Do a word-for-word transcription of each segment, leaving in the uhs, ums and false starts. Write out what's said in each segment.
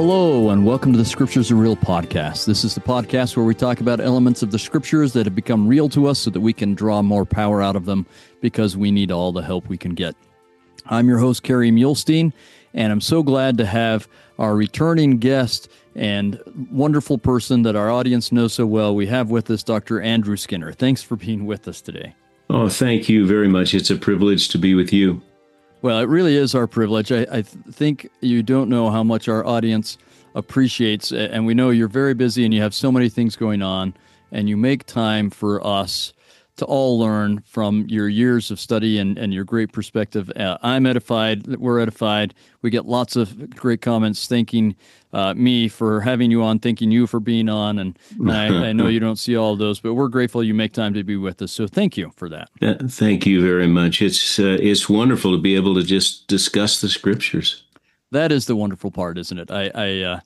Hello, and welcome to the Scriptures Are Real podcast. This is the podcast where we talk about elements of the Scriptures that have become real to us so that we can draw more power out of them because we need all the help we can get. I'm your host, Kerry Muhlestein, and I'm so glad to have our returning guest and wonderful person that our audience knows so well. We have with us Doctor Andrew Skinner. Thanks for being with us today. Oh, thank you very much. It's a privilege to be with you. Well, it really is our privilege. I, I th- think you don't know how much our audience appreciates, and we know you're very busy and you have so many things going on, and you make time for us to all learn from your years of study and, and your great perspective. Uh, I'm edified. We're edified. We get lots of great comments thanking uh, me for having you on, thanking you for being on, and, and I, I know you don't see all of those, but we're grateful you make time to be with us. So thank you for that. Uh, thank you very much. It's uh, it's wonderful to be able to just discuss the Scriptures. That is the wonderful part, isn't it? I, I uh,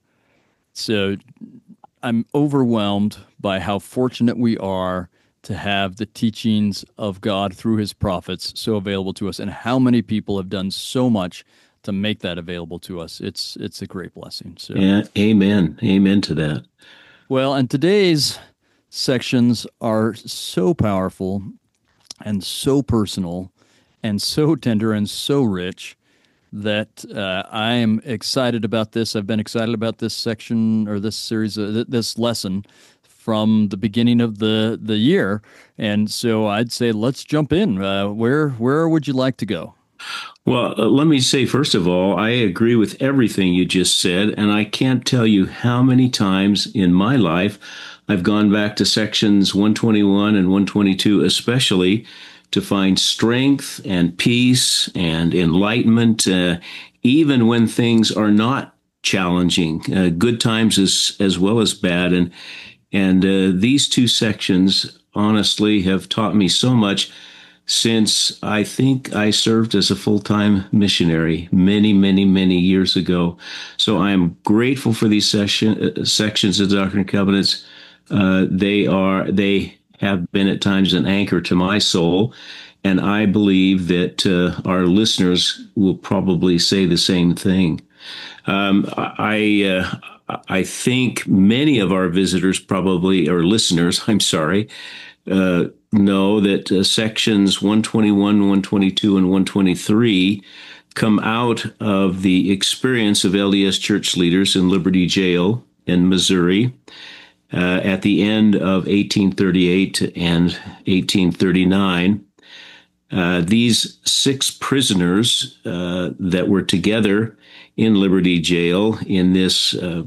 so I'm overwhelmed by how fortunate we are to have the teachings of God through his prophets so available to us, and how many people have done so much to make that available to us. It's it's a great blessing. So, yeah, amen. Amen to that. Well, and today's sections are so powerful and so personal and so tender and so rich that uh, I am excited about this. I've been excited about this section or this series, uh, th- this lesson from the beginning of the, the year. And so I'd say let's jump in. Uh, where where would you like to go? Well, uh, let me say, first of all, I agree with everything you just said, and I can't tell you how many times in my life I've gone back to sections one twenty-one and one twenty-two especially to find strength and peace and enlightenment, uh, even when things are not challenging, uh, good times as, as well as bad. And And uh, these two sections, honestly, have taught me so much since I think I served as a full-time missionary many, many, many years ago. So I am grateful for these session, uh, sections of Doctrine and Covenants. Uh, they are, they have been at times an anchor to my soul, and I believe that uh, our listeners will probably say the same thing. Um, I. Uh, I think many of our visitors probably, or listeners, I'm sorry, uh, know that uh, sections one twenty-one, one twenty-two, and one twenty-three come out of the experience of L D S church leaders in Liberty Jail in Missouri uh, at the end of eighteen thirty-eight and eighteen thirty-nine. Uh, these six prisoners uh, that were together in Liberty Jail in this uh,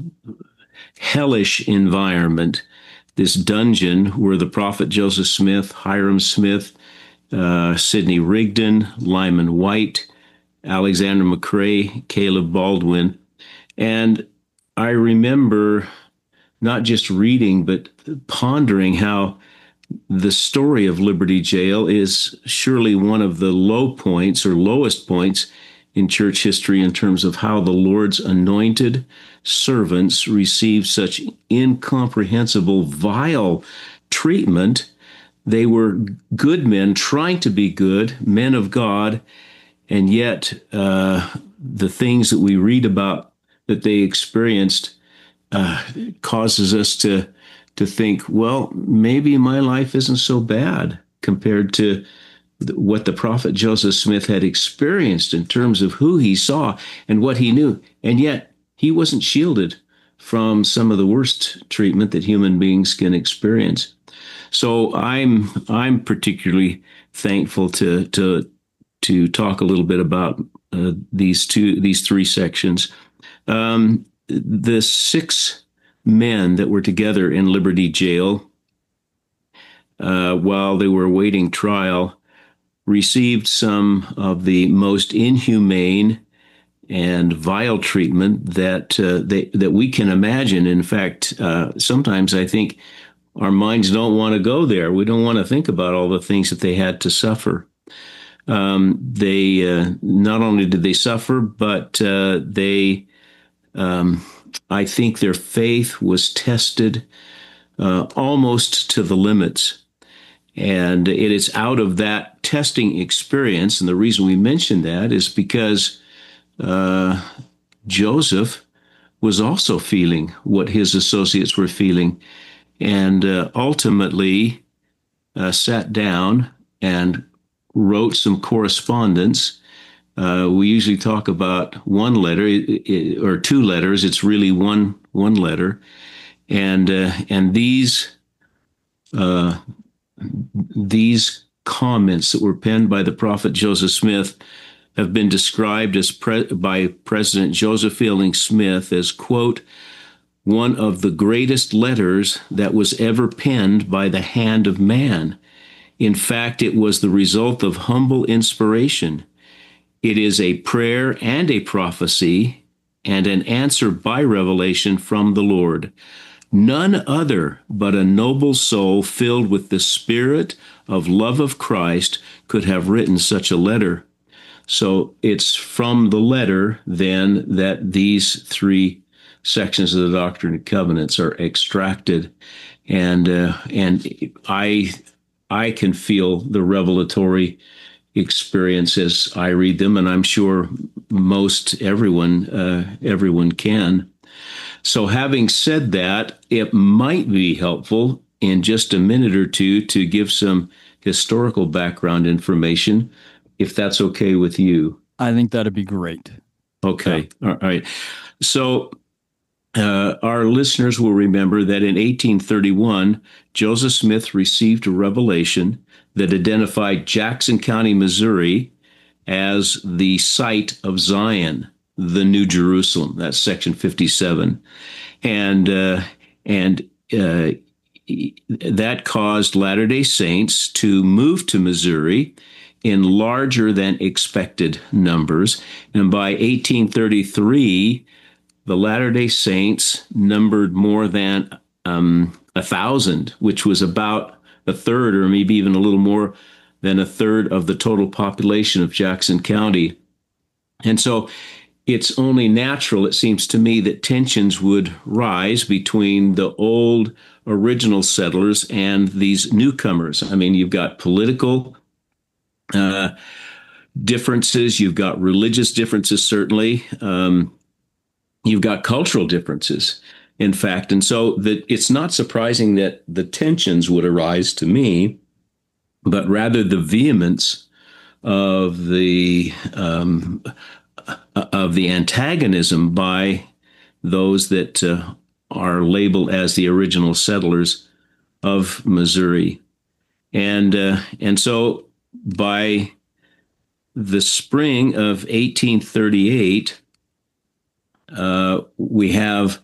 hellish environment, this dungeon where the prophet Joseph Smith, Hyrum Smith, uh, Sidney Rigdon, Lyman White, Alexander McCrae, Caleb Baldwin. And I remember not just reading, but pondering how the story of Liberty Jail is surely one of the low points or lowest points in church history in terms of how the Lord's anointed servants received such incomprehensible, vile treatment. They were good men trying to be good, men of God, and yet uh, the things that we read about that they experienced uh, causes us to to think, well, maybe my life isn't so bad compared to what the prophet Joseph Smith had experienced in terms of who he saw and what he knew. And yet he wasn't shielded from some of the worst treatment that human beings can experience. So I'm I'm particularly thankful to to to talk a little bit about uh, these two these three sections. Um, the six men that were together in Liberty Jail uh, while they were awaiting trial received some of the most inhumane and vile treatment that uh, they, that we can imagine. In fact, uh, sometimes I think our minds don't want to go there. We don't want to think about all the things that they had to suffer. Um, they uh, not only did they suffer, but uh, they, um, I think, their faith was tested uh, almost to the limits. And it is out of that testing experience, and the reason we mention that is because uh, Joseph was also feeling what his associates were feeling, and uh, ultimately uh, sat down and wrote some correspondence. Uh, we usually talk about one letter or two letters. It's really one one letter, and uh, and these uh, these comments that were penned by the prophet Joseph Smith have been described as pre- by President Joseph Fielding Smith as, quote, one of the greatest letters that was ever penned by the hand of man. In fact, it was the result of humble inspiration. It is a prayer and a prophecy and an answer by revelation from the Lord. None other but a noble soul filled with the spirit of love of Christ could have written such a letter. So it's from the letter, then, that these three sections of the Doctrine and Covenants are extracted. And uh, and I I can feel the revelatory experience as I read them, and I'm sure most everyone uh, everyone can. So having said that, it might be helpful in just a minute or two to give some historical background information, if that's okay with you. I think that'd be great. Okay. Yeah. All right. So uh, our listeners will remember that in eighteen thirty-one, Joseph Smith received a revelation that identified Jackson County, Missouri, as the site of Zion, the New Jerusalem. That's section fifty-seven. And, uh, and uh, that caused Latter-day Saints to move to Missouri in larger than expected numbers. And by eighteen thirty-three, the Latter-day Saints numbered more than um, a thousand, which was about a third or maybe even a little more than a third of the total population of Jackson County. And so it's only natural, it seems to me, that tensions would rise between the old original settlers and these newcomers. I mean, you've got political uh, differences, you've got religious differences, certainly. Um, you've got cultural differences, in fact. And so that it's not surprising that the tensions would arise to me, but rather the vehemence of the um, of the antagonism by those that uh, are labeled as the original settlers of Missouri. And uh, and so by the spring of eighteen thirty-eight, uh, we have,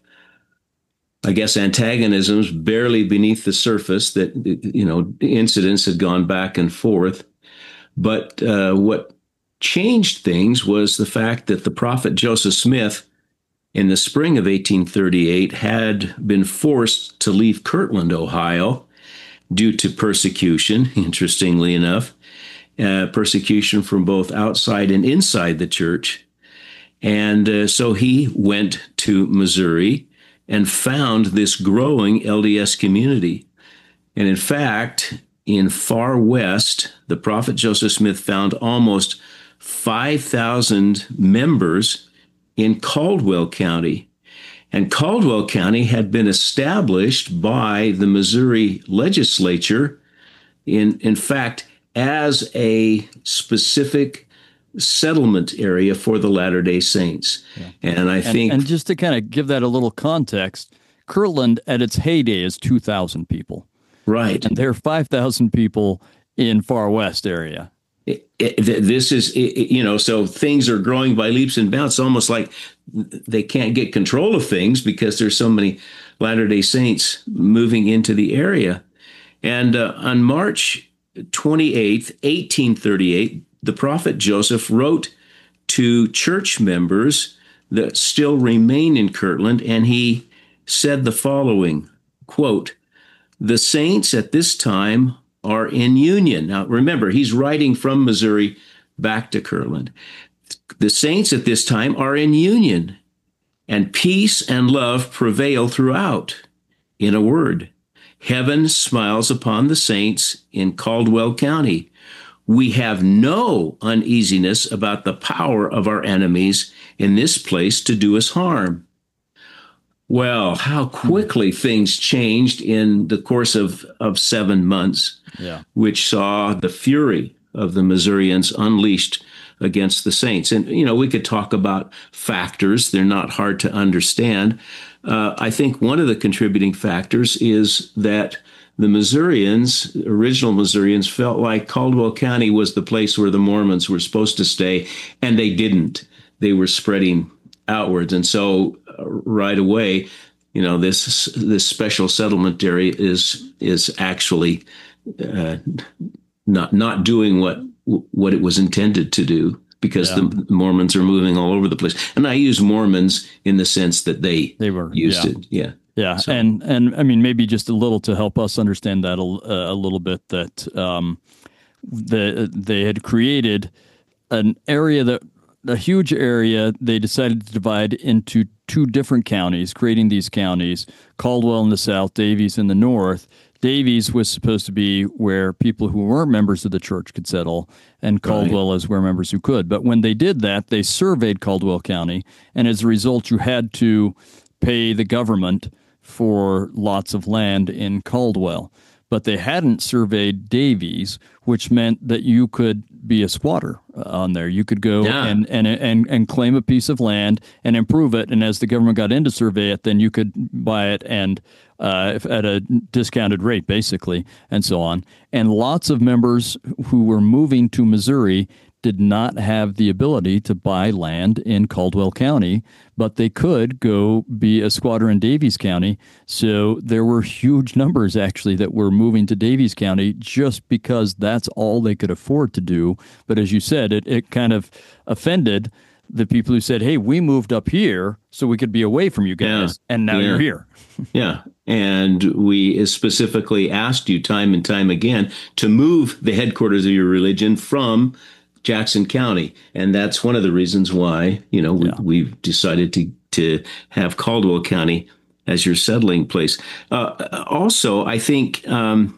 I guess, antagonisms barely beneath the surface that, you know, incidents had gone back and forth. But uh, what changed things was the fact that the prophet Joseph Smith, in the spring of eighteen thirty-eight, had been forced to leave Kirtland, Ohio, due to persecution, interestingly enough, uh, persecution from both outside and inside the church. And uh, so he went to Missouri and found this growing L D S community. And in fact, in far west, the prophet Joseph Smith found almost five thousand members in Caldwell County. And Caldwell County had been established by the Missouri legislature, in, in fact, as a specific settlement area for the Latter-day Saints. Yeah. And I think... And, and just to kind of give that a little context, Kirtland at its heyday is two thousand people. Right. And there are five thousand people in far west area. It, it, this is, it, you know, so things are growing by leaps and bounds. It's almost like they can't get control of things because there's so many Latter-day Saints moving into the area. And uh, on March twenty-eighth, eighteen thirty-eight, the prophet Joseph wrote to church members that still remain in Kirtland, and he said the following, quote, "The saints at this time are in union." Now, remember, he's writing from Missouri back to Kirtland. "The saints at this time are in union, and peace and love prevail throughout. In a word, heaven smiles upon the saints in Caldwell County. We have no uneasiness about the power of our enemies in this place to do us harm. Well, how quickly things changed in the course of, of seven months, Yeah. which saw the fury of the Missourians unleashed against the Saints. And, you know, we could talk about factors. They're not hard to understand. Uh, I think one of the contributing factors is that the Missourians, original Missourians, felt like Caldwell County was the place where the Mormons were supposed to stay, and they didn't. They were spreading outwards. And so uh, right away, you know, this this special settlement area is is actually uh, not not doing what what it was intended to do, because yeah. the Mormons are moving all over the place. And I use Mormons in the sense that they they were used yeah. it. Yeah. Yeah. So. And, and I mean, maybe just a little to help us understand that a, a little bit, that um, the, they had created an area that a huge area they decided to divide into two different counties, creating these counties, Caldwell in the south, Daviess in the north. Daviess was supposed to be where people who weren't members of the church could settle, and Caldwell right. is where members who could. But when they did that, they surveyed Caldwell County, and as a result, you had to pay the government for lots of land in Caldwell. But they hadn't surveyed Daviess, which meant that you could be a squatter on there. You could go yeah. and, and and and claim a piece of land and improve it. And as the government got in to survey it, then you could buy it and uh, at a discounted rate, basically, and so on. And lots of members who were moving to Missouri did not have the ability to buy land in Caldwell County, but they could go be a squatter in Daviess County. So there were huge numbers, actually, that were moving to Daviess County just because that's all they could afford to do. But as you said, it, it kind of offended the people who said, hey, we moved up here so we could be away from you guys, yeah. and now yeah. you're here. Yeah. And we specifically asked you time and time again to move the headquarters of your religion from Jackson County. And that's one of the reasons why, you know, we, yeah. we've decided to, to have Caldwell County as your settling place. Uh, also, I think um,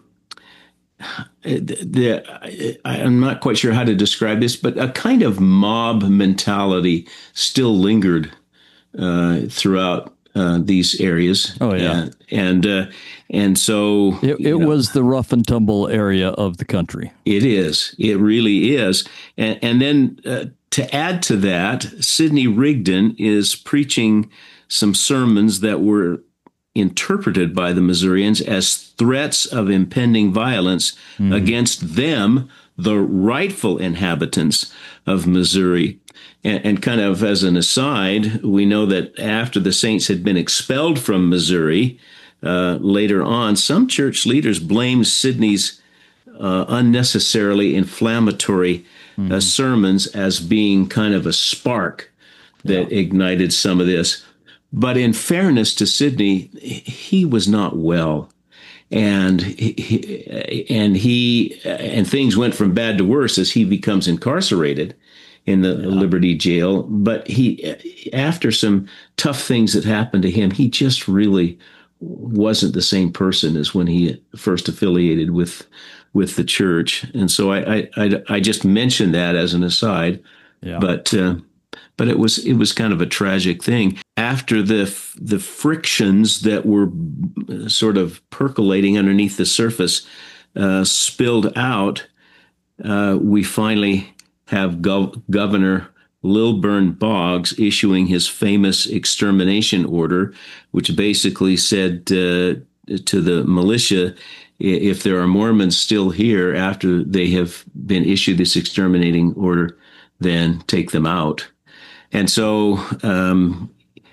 the, the, I'm not quite sure how to describe this, but a kind of mob mentality still lingered uh, throughout uh, these areas. Oh, yeah. And, and, uh, and so it, it was the rough and tumble area of the country. It is. It really is. And, and then uh, to add to that, Sidney Rigdon is preaching some sermons that were interpreted by the Missourians as threats of impending violence mm. against them, the rightful inhabitants of Missouri. And, and kind of as an aside, we know that after the Saints had been expelled from Missouri, uh, later on, some church leaders blamed Sidney's uh, unnecessarily inflammatory mm-hmm. uh, sermons as being kind of a spark that yeah. ignited some of this. But in fairness to Sidney, he was not well. And he, and he and things went from bad to worse as he becomes incarcerated in the yeah. Liberty Jail. But he, after some tough things that happened to him, he just really wasn't the same person as when he first affiliated with with the church. And so I I, I just mentioned that as an aside. Yeah. But uh, but it was it was kind of a tragic thing. After the the frictions that were sort of percolating underneath the surface uh, spilled out, uh, we finally have Gov- Governor Lilburn Boggs issuing his famous extermination order, which basically said uh, to the militia, if there are Mormons still here after they have been issued this exterminating order, then take them out. And so um,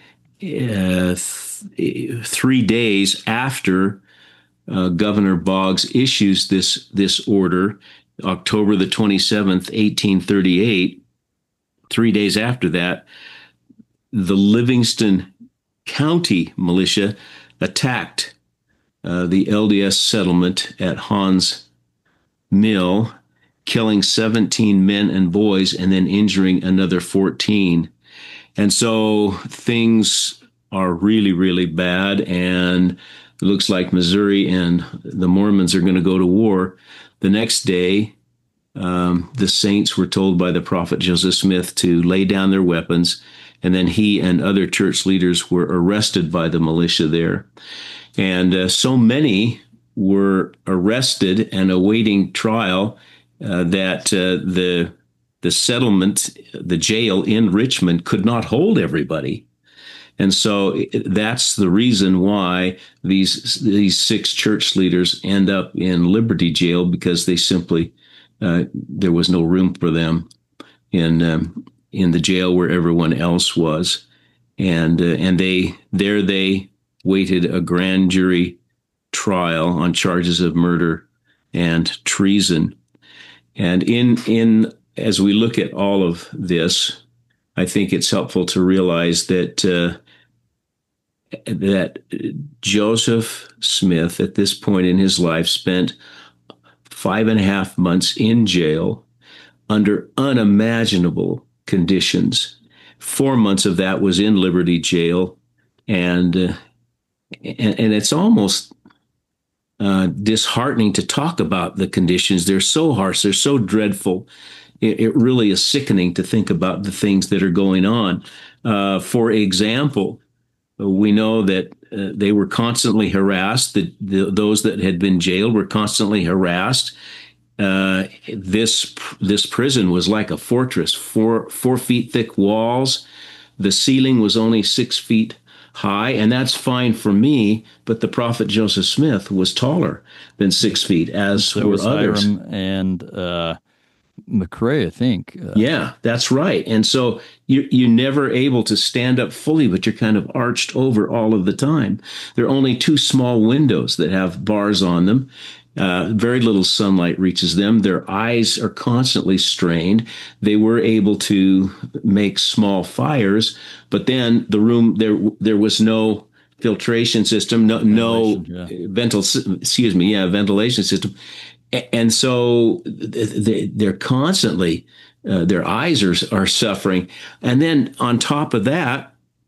uh, th- three days after uh, Governor Boggs issues this this order, October the twenty-seventh, eighteen thirty-eight, three days after that, the Livingston County militia attacked uh, the L D S settlement at Hans Mill, killing seventeen men and boys and then injuring another fourteen. And so things are really, really bad. And it looks like Missouri and the Mormons are going to go to war. The next day, um, the Saints were told by the prophet Joseph Smith to lay down their weapons And then he and other church leaders were arrested by the militia there. And uh, so many were arrested and awaiting trial uh, that uh, the the settlement, the jail in Richmond, could not hold everybody. And so that's the reason why these these six church leaders end up in Liberty Jail, because they simply uh, there was no room for them in um, in the jail where everyone else was, and uh, and they there they waited a grand jury trial on charges of murder and treason. And in in as we look at all of this, I think it's helpful to realize that uh, that Joseph Smith, at this point in his life, spent five and a half months in jail under unimaginable conditions. Four months of that was in Liberty Jail, and uh, and, and it's almost uh, disheartening to talk about the conditions. They're so harsh. They're so dreadful. It, it really is sickening to think about the things that are going on. Uh, for example, we know that uh, they were constantly harassed. The, the, those that had been jailed were constantly harassed. Uh, this this prison was like a fortress, four four feet thick walls. The ceiling was only six feet high, and that's fine for me. But the prophet Joseph Smith was taller than six feet, as so were was others. Hiram and uh, McCrae, I think. Uh, yeah, that's right. And so you, you're never able to stand up fully, but you're kind of arched over all of the time. There are only two small windows that have bars on them. Uh, very little sunlight reaches them. Their eyes are constantly strained. They were able to make small fires, but then the room, there there was no filtration system, no no yeah. ventil, excuse me, yeah, ventilation system. And so they're constantly, uh, their eyes are, are suffering. And then on top of that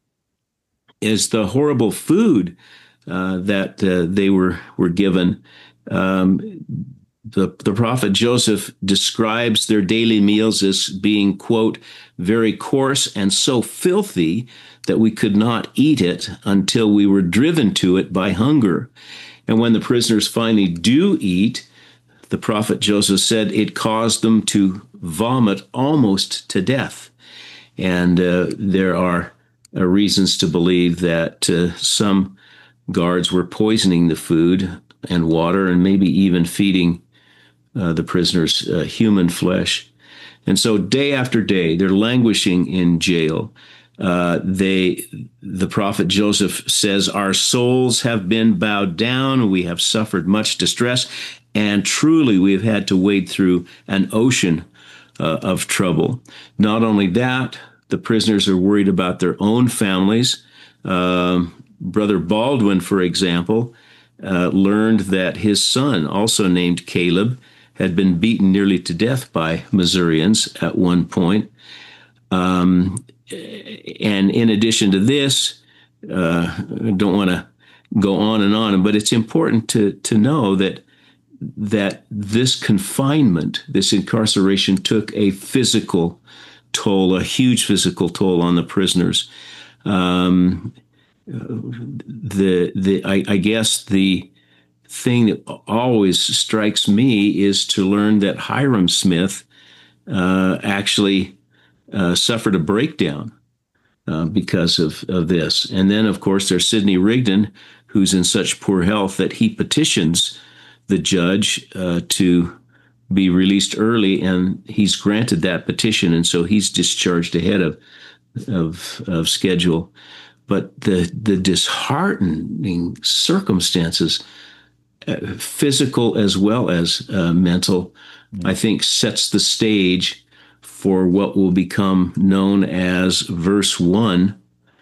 is the horrible food uh, that uh, they were, were given. Um, the, the prophet Joseph describes their daily meals as being, quote, very coarse and so filthy that we could not eat it until we were driven to it by hunger. And when the prisoners finally do eat, the prophet Joseph said it caused them to vomit almost to death. And uh, there are uh, reasons to believe that uh, some guards were poisoning the food and water, and maybe even feeding uh, the prisoners uh, human flesh. And so day after day, they're languishing in jail. Uh, they, the prophet Joseph says, our souls have been bowed down. We have suffered much distress. And truly, we've had to wade through an ocean uh, of trouble. Not only that, the prisoners are worried about their own families. Uh, Brother Baldwin, for example, uh, learned that his son, also named Caleb, had been beaten nearly to death by Missourians at one point. Um, and in addition to this, uh, I don't want to go on and on, but it's important to to know that that this confinement, this incarceration, took a physical toll, a huge physical toll on the prisoners. Um, the the I, I guess the thing that always strikes me is to learn that Hiram Smith uh, actually uh, suffered a breakdown uh, because of, of this. And then, of course, there's Sidney Rigdon, who's in such poor health that he petitions the judge uh, to be released early, and he's granted that petition, and so he's discharged ahead of of, of schedule. But the the disheartening circumstances, uh, physical as well as uh, mental, mm-hmm. I think sets the stage for what will become known as verse one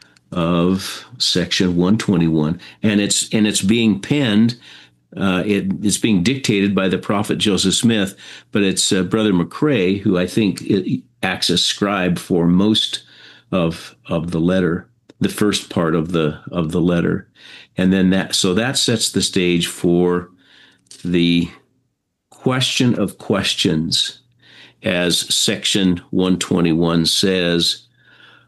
of section one twenty-one, and it's and it's being penned. Uh, it, it's being dictated by the prophet Joseph Smith, but it's uh, Brother McCrae who I think it acts as scribe for most of of the letter, the first part of the of the letter, and then that so that sets the stage for the question of questions, as section one twenty-one says.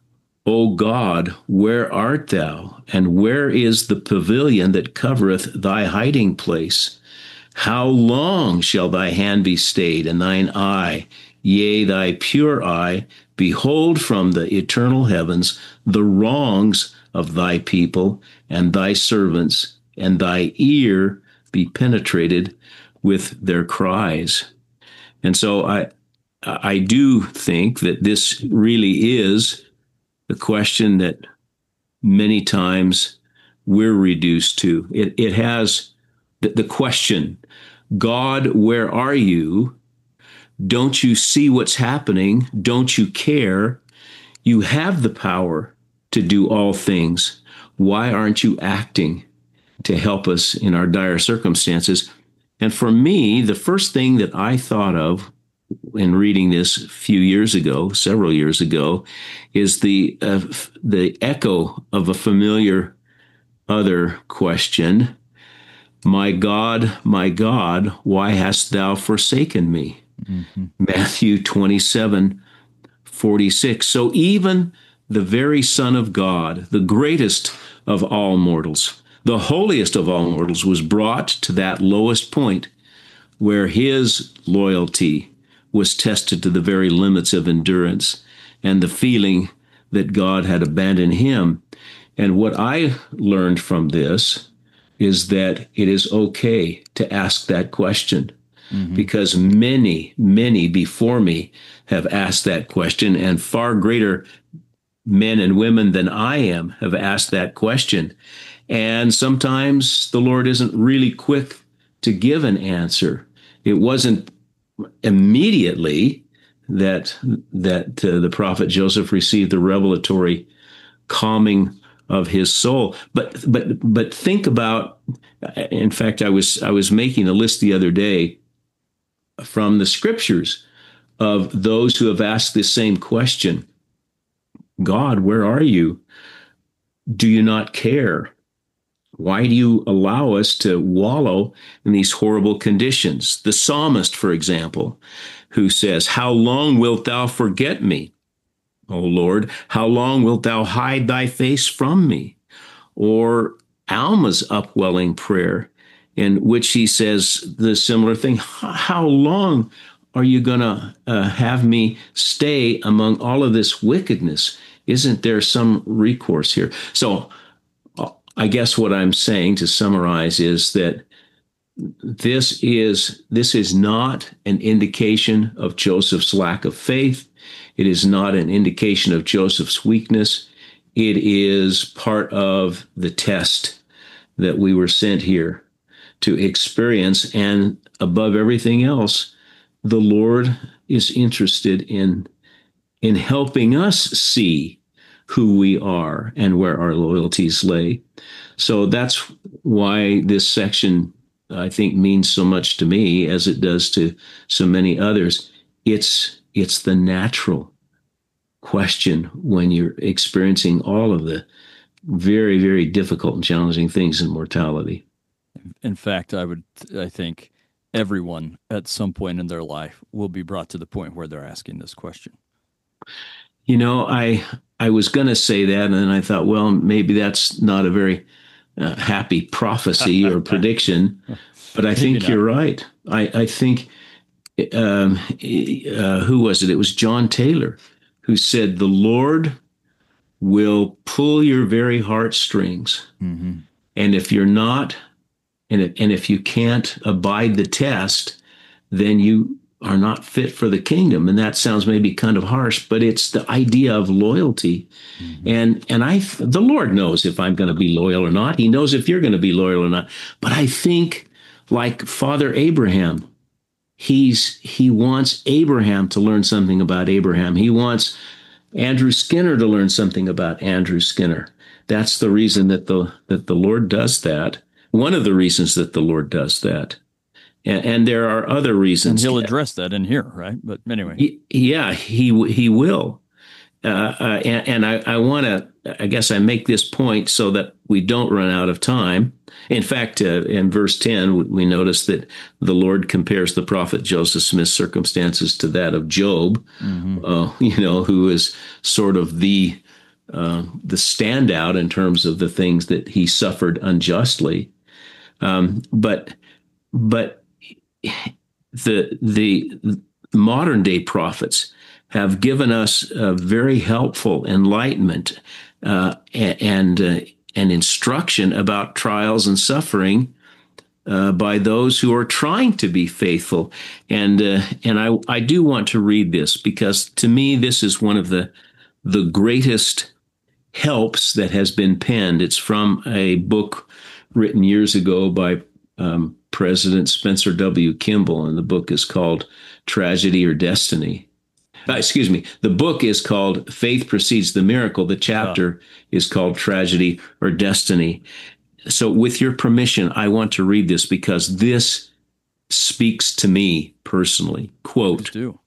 O God, where art thou? And where is the pavilion that covereth thy hiding place? How long shall thy hand be stayed, and thine eye, yea, thy pure eye, behold from the eternal heavens the wrongs of thy people and thy servants, and thy ear be penetrated with their cries? And so I, I do think that this really is the question that many times we're reduced to. It, it has the, the question, God, where are you? Don't you see what's happening? Don't you care? You have the power to do all things. Why aren't you acting to help us in our dire circumstances? And for me, the first thing that I thought of in reading this a few years ago, several years ago, is the uh, the echo of a familiar other question. My God, my God, why hast thou forsaken me? Mm-hmm. Matthew twenty-seven forty-six. So even the very Son of God, the greatest of all mortals, the holiest of all mortals, was brought to that lowest point where his loyalty was tested to the very limits of endurance and the feeling that God had abandoned him. And what I learned from this is that it is okay to ask that question, mm-hmm. because many, many before me have asked that question, and far greater men and women than I am have asked that question. And sometimes the Lord isn't really quick to give an answer. It wasn't immediately that that uh, the prophet Joseph received the revelatory calming of his soul. But but but think about. In fact, I was I was making a list the other day from the scriptures of those who have asked this same question. God, where are you? Do you not care? Why do you allow us to wallow in these horrible conditions? The psalmist, for example, who says, how long wilt thou forget me, O Lord? How long wilt thou hide thy face from me? Or Alma's upwelling prayer, in which he says the similar thing. How long are you going to uh, have me stay among all of this wickedness? Isn't there some recourse here? So I guess what I'm saying, to summarize, is that this is this is not an indication of Joseph's lack of faith. It is not an indication of Joseph's weakness. It is part of the test that we were sent here to experience. And above everything else, the Lord is interested in, in helping us see who we are and where our loyalties lay. So that's why this section, I think, means so much to me, as it does to so many others. It's it's the natural question when you're experiencing all of the very, very difficult and challenging things in mortality. In fact, I would, I think everyone at some point in their life will be brought to the point where they're asking this question. You know, I I was going to say that, and then I thought, well, maybe that's not a very uh, happy prophecy or prediction, but I think you're right. I, I think, um, uh, who was it? It was John Taylor who said, the Lord will pull your very heartstrings. Mm-hmm. And if you're not, and if, and if you can't abide the test, then you are not fit for the kingdom. And that sounds maybe kind of harsh, but it's the idea of loyalty. Mm-hmm. And and I, the Lord knows if I'm going to be loyal or not. He knows if you're going to be loyal or not. But I think, like Father Abraham, he's he wants Abraham to learn something about Abraham. He wants Andrew Skinner to learn something about Andrew Skinner. That's the reason that the that the Lord does that. One of the reasons that the Lord does that. And, and there are other reasons. And he'll address that in here, right? But anyway. He, yeah, he he will. Uh, uh, and, and I, I want to, I guess I make this point so that we don't run out of time. In fact, uh, in verse ten, we notice that the Lord compares the prophet Joseph Smith's circumstances to that of Job, mm-hmm. uh, you know, who is sort of the uh, the standout in terms of the things that he suffered unjustly. Um, but but the the modern day prophets have given us a very helpful enlightenment uh, and uh, and instruction about trials and suffering uh, by those who are trying to be faithful. And uh, and I I do want to read this, because to me this is one of the the greatest helps that has been penned. It's from a book written years ago by um, President Spencer W. Kimball, and the book is called Tragedy or Destiny. Uh, excuse me. The book is called Faith Precedes the Miracle. The chapter oh. is called Tragedy or Destiny. So with your permission, I want to read this because this speaks to me personally. Quote, do.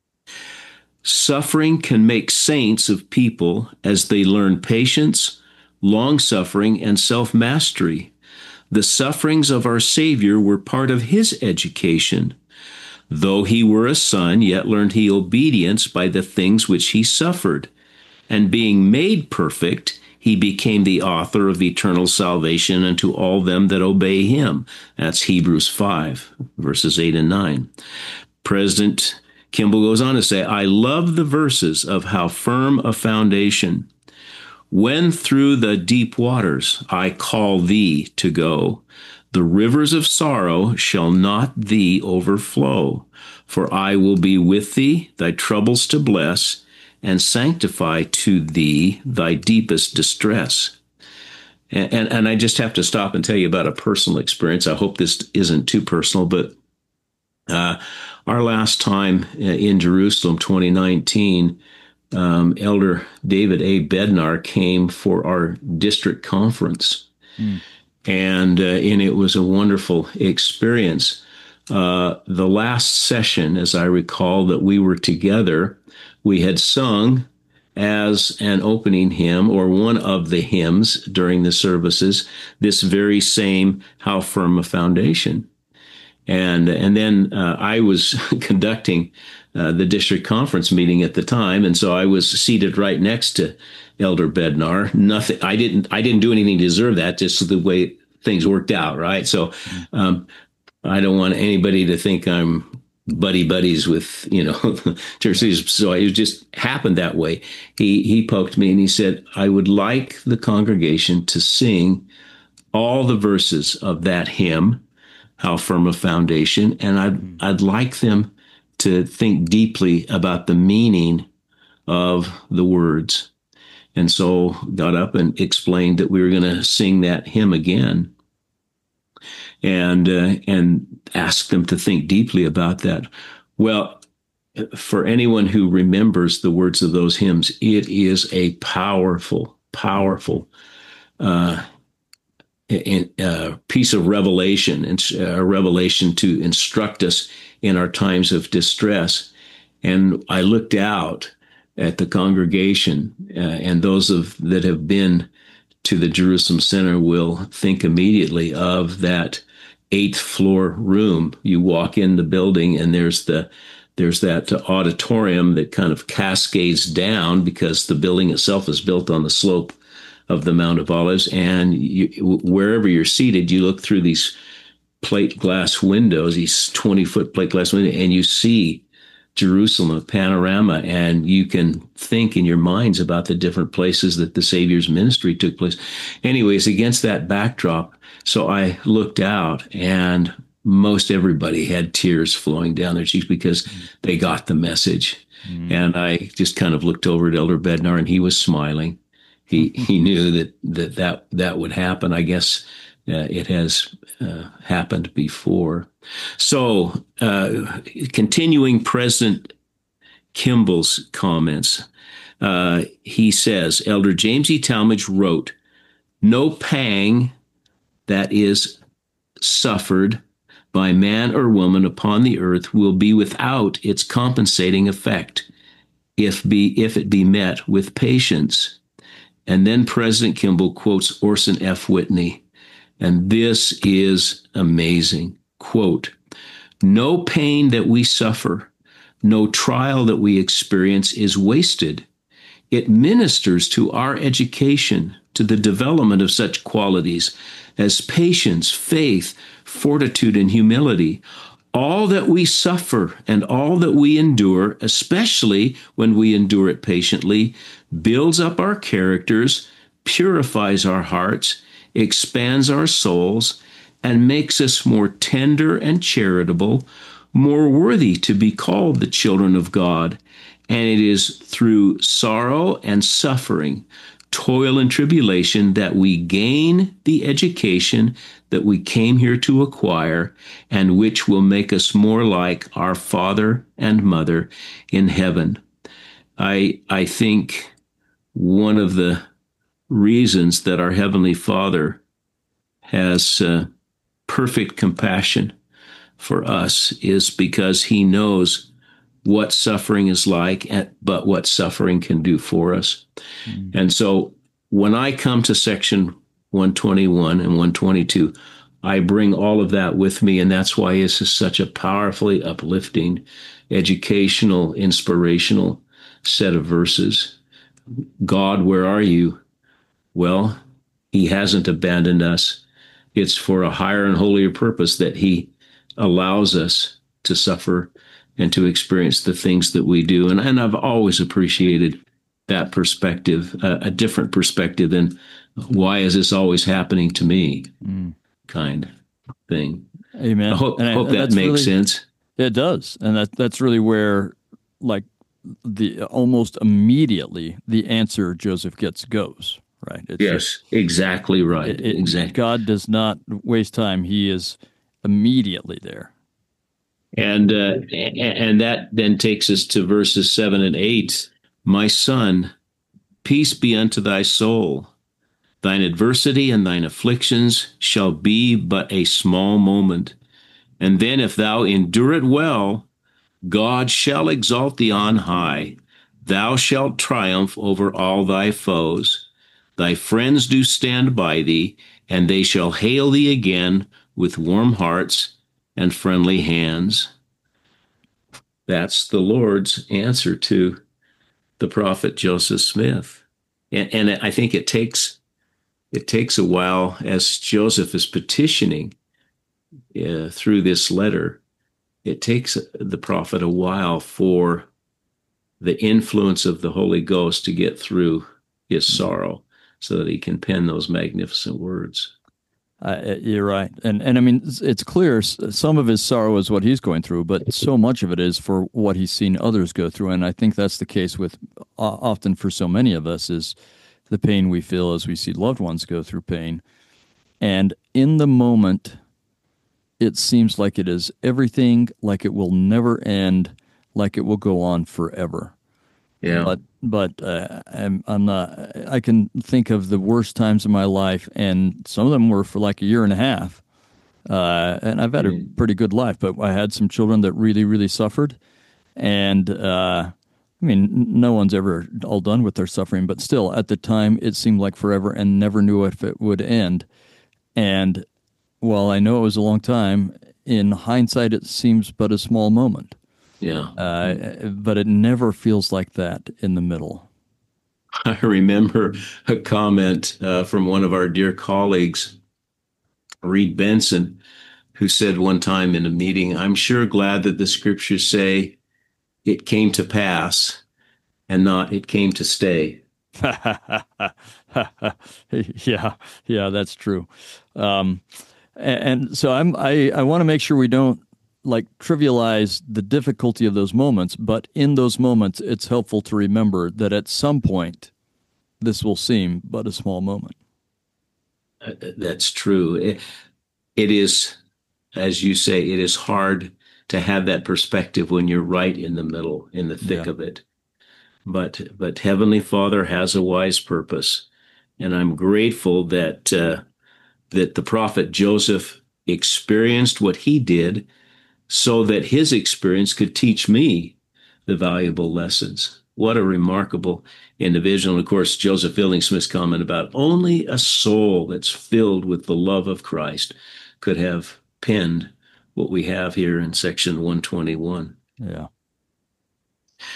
Suffering can make saints of people as they learn patience, long-suffering, and self-mastery. The sufferings of our Savior were part of his education. Though he were a son, yet learned he obedience by the things which he suffered. And being made perfect, he became the author of eternal salvation unto all them that obey him. That's Hebrews five, verses eight and nine. President Kimball goes on to say, I love the verses of how firm a foundation. When through the deep waters I call thee to go, the rivers of sorrow shall not thee overflow. For I will be with thee, thy troubles to bless, and sanctify to thee thy deepest distress. And, and, and I just have to stop and tell you about a personal experience. I hope this isn't too personal, but uh, our last time in Jerusalem, twenty nineteen, um, Elder David A. Bednar came for our district conference. Mm. And, uh, and it was a wonderful experience. Uh, the last session, as I recall, that we were together, we had sung as an opening hymn, or one of the hymns during the services, this very same How Firm a Foundation. And and then uh, I was conducting uh, the district conference meeting at the time, and so I was seated right next to Elder Bednar. Nothing, I didn't I didn't do anything to deserve that, just the way things worked out, right? So um, I don't want anybody to think I'm buddy buddies with, you know, church leaders. So it just happened that way. He he poked me and he said, I would like the congregation to sing all the verses of that hymn, How Firm a Foundation, and I'd mm-hmm. I'd like them to think deeply about the meaning of the words. And so got up and explained that we were going to sing that hymn again, and uh, and asked them to think deeply about that. Well, for anyone who remembers the words of those hymns, it is a powerful, powerful uh, in, uh, piece of revelation, and a revelation to instruct us in our times of distress. And I looked out at the congregation, uh, and those of that have been to the Jerusalem Center will think immediately of that eighth floor room. You walk in the building, and there's the there's that auditorium that kind of cascades down because the building itself is built on the slope of the Mount of Olives. And you, wherever you're seated, you look through these plate glass windows, these twenty foot plate glass windows, and you see Jerusalem, a panorama, and you can think in your minds about the different places that the Savior's ministry took place. Anyways, against that backdrop, so I looked out, and most everybody had tears flowing down their cheeks because they got the message. Mm. And I just kind of looked over at Elder Bednar, and he was smiling. He he knew that that, that, that would happen. I guess uh, it has uh, happened before. So, uh, continuing President Kimball's comments, uh, he says, Elder James E. Talmage wrote, no pang that is suffered by man or woman upon the earth will be without its compensating effect if be if it be met with patience. And then President Kimball quotes Orson F. Whitney, and this is amazing. Quote, no pain that we suffer, no trial that we experience is wasted. it ministers to our education, to the development of such qualities as patience, faith, fortitude, and humility. All that we suffer and all that we endure, especially when we endure it patiently, builds up our characters, purifies our hearts, expands our souls, and makes us more tender and charitable, more worthy to be called the children of God. And it is through sorrow and suffering, toil and tribulation, that we gain the education that we came here to acquire, and which will make us more like our Father and Mother in heaven. I, I think one of the reasons that our Heavenly Father has uh, perfect compassion for us is because he knows what suffering is like, but what suffering can do for us. Mm. And so when I come to section one twenty-one and one twenty-two, I bring all of that with me, and that's why this is such a powerfully uplifting, educational, inspirational set of verses. God, where are you? Well, he hasn't abandoned us. It's for a higher and holier purpose that he allows us to suffer and to experience the things that we do. And, and I've always appreciated that perspective, uh, a different perspective than why is this always happening to me mm. kind of thing. Amen. I hope, and I, hope that makes really, sense. It does. And that that's really where, like, the almost immediately the answer Joseph gets goes, right? It's yes, just, exactly right. It, it, exactly. God does not waste time. He is immediately there. And uh, and that then takes us to verses seven and eight. My son, peace be unto thy soul. Thine adversity and thine afflictions shall be but a small moment. And then if thou endure it well, God shall exalt thee on high. Thou shalt triumph over all thy foes. Thy friends do stand by thee, and they shall hail thee again with warm hearts and friendly hands. That's the Lord's answer to the prophet Joseph Smith. And, and I think it takes it takes a while, as Joseph is petitioning uh, through this letter, it takes the prophet a while for the influence of the Holy Ghost to get through his sorrow so that he can pen those magnificent words. Uh, you're right. And, and I mean, it's clear some of his sorrow is what he's going through, but so much of it is for what he's seen others go through. And I think that's the case with uh, often for so many of us is the pain we feel as we see loved ones go through pain. And in the moment, it seems like it is everything, like it will never end, like it will go on forever. Yeah. But but uh, I'm, I'm not. I can think of the worst times of my life, and some of them were for like a year and a half. Uh, and I've had mm. a pretty good life, but I had some children that really, really suffered. And uh, I mean, no one's ever all done with their suffering, but still, at the time, it seemed like forever, and never knew if it would end. And while I know it was a long time, in hindsight, it seems but a small moment. Yeah. Uh, but it never feels like that in the middle. I remember a comment uh, from one of our dear colleagues, Reed Benson, who said one time in a meeting, I'm sure glad that the scriptures say it came to pass and not it came to stay. yeah, yeah, that's true. Um, and, and so I'm, I, I want to make sure we don't like trivialize the difficulty of those moments, but in those moments, it's helpful to remember that at some point, this will seem but a small moment. Uh, that's true. It, it is, as you say, it is hard to have that perspective when you're right in the middle, in the thick yeah. of it. But but Heavenly Father has a wise purpose, and I'm grateful that uh, that the prophet Joseph experienced what he did, so that his experience could teach me the valuable lessons. What a remarkable individual. And of course, Joseph Fielding Smith's comment about only a soul that's filled with the love of Christ could have penned what we have here in section one twenty-one. Yeah.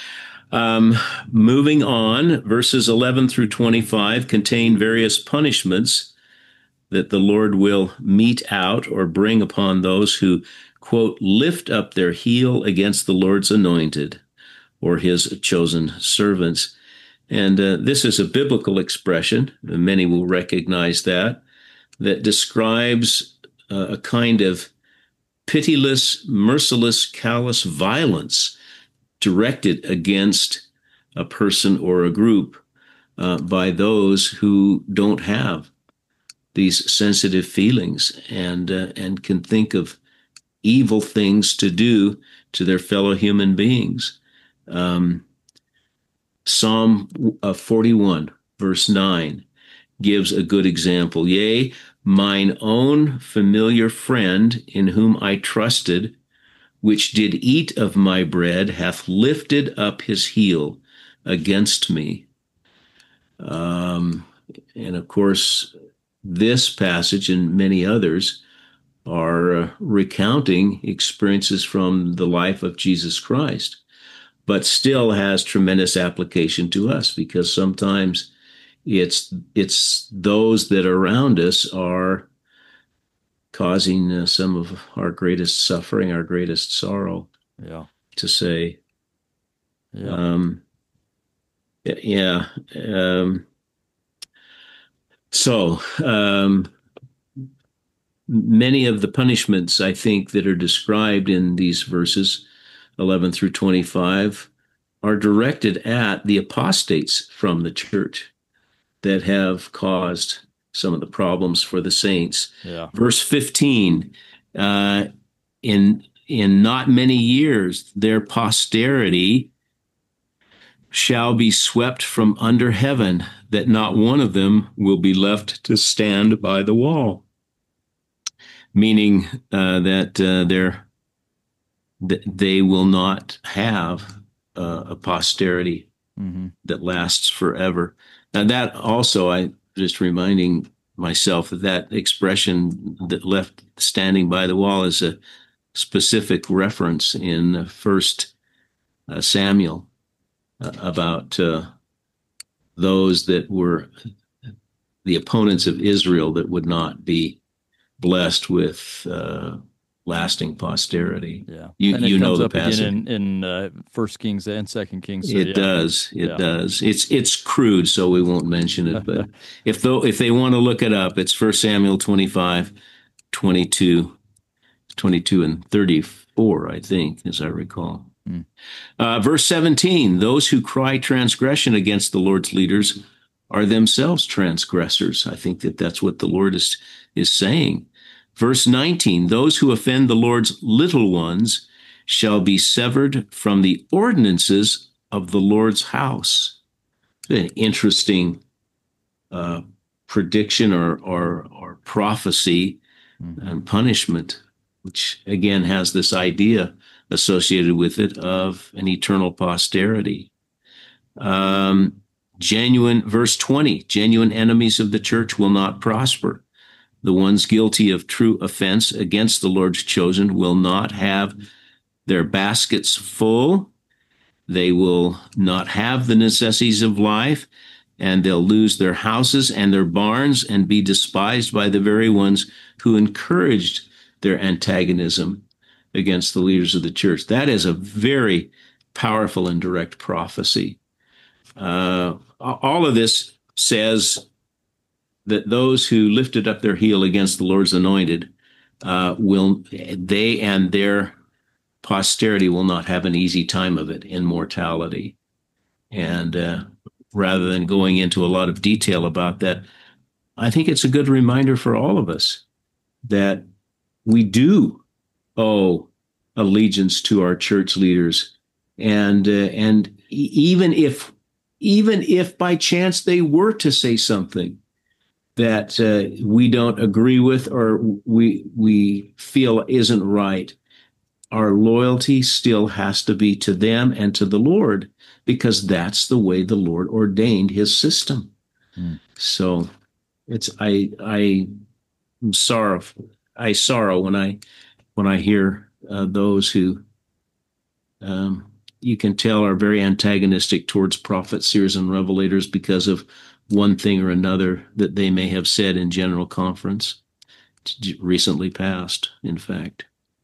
Um, moving on, verses eleven through twenty-five contain various punishments that the Lord will mete out or bring upon those who, quote, lift up their heel against the Lord's anointed or his chosen servants. And uh, this is a biblical expression, many will recognize that, that describes uh, a kind of pitiless, merciless, callous violence directed against a person or a group uh, by those who don't have these sensitive feelings and uh, and can think of evil things to do to their fellow human beings. Um, Psalm uh, forty-one, verse nine, gives a good example. Yea, mine own familiar friend in whom I trusted, which did eat of my bread, hath lifted up his heel against me. Um, and of course, this passage and many others are uh, recounting experiences from the life of Jesus Christ, but still has tremendous application to us, because sometimes it's it's those that around us are causing uh, some of our greatest suffering, our greatest sorrow. Yeah. To say, Yeah. um, yeah. Um, so um, many of the punishments, I think, that are described in these verses, eleven through twenty-five, are directed at the apostates from the church that have caused some of the problems for the saints. Yeah. Verse fifteen, uh, in in not many years, their posterity shall be swept from under heaven, that not one of them will be left to stand by the wall. Meaning uh, that uh, they're, that they will not have uh, a posterity mm-hmm. that lasts forever. Now that also, I just reminding myself that that expression, that left standing by the wall, is a specific reference in First uh, Samuel uh, about uh, those that were the opponents of Israel that would not be blessed with uh, lasting posterity. Yeah, you and it you comes know the up passage again in, in uh, First Kings and Second Kings. So it yeah. does. It yeah. does. It's it's crude, so we won't mention it. But if though if they want to look it up, it's First Samuel twenty-five, twenty-two, twenty-two and thirty-four, I think, as I recall. Mm. Uh, verse seventeen: those who cry transgression against the Lord's leaders are themselves transgressors. I think that that's what the Lord is is saying. Verse nineteen: those who offend the Lord's little ones shall be severed from the ordinances of the Lord's house. An interesting uh, prediction or, or, or prophecy mm-hmm. and punishment, which again has this idea associated with it of an eternal posterity. Um, genuine, verse twenty, genuine enemies of the church will not prosper. The ones guilty of true offense against the Lord's chosen will not have their baskets full. They will not have the necessities of life, and they'll lose their houses and their barns and be despised by the very ones who encouraged their antagonism against the leaders of the church. That is a very powerful and direct prophecy. Uh, all of this says that those who lifted up their heel against the Lord's anointed uh, will, they and their posterity will not have an easy time of it in mortality. And uh, rather than going into a lot of detail about that, I think it's a good reminder for all of us that we do owe allegiance to our church leaders. And uh, and even if even if by chance they were to say something that uh, we don't agree with or we we feel isn't right, our loyalty still has to be to them and to the Lord, because that's the way the Lord ordained his system. Mm. So it's I I am sorrowful. I sorrow when I when I hear uh, those who um, you can tell are very antagonistic towards prophets, seers, and revelators because of one thing or another that they may have said in general conference, recently passed, in fact.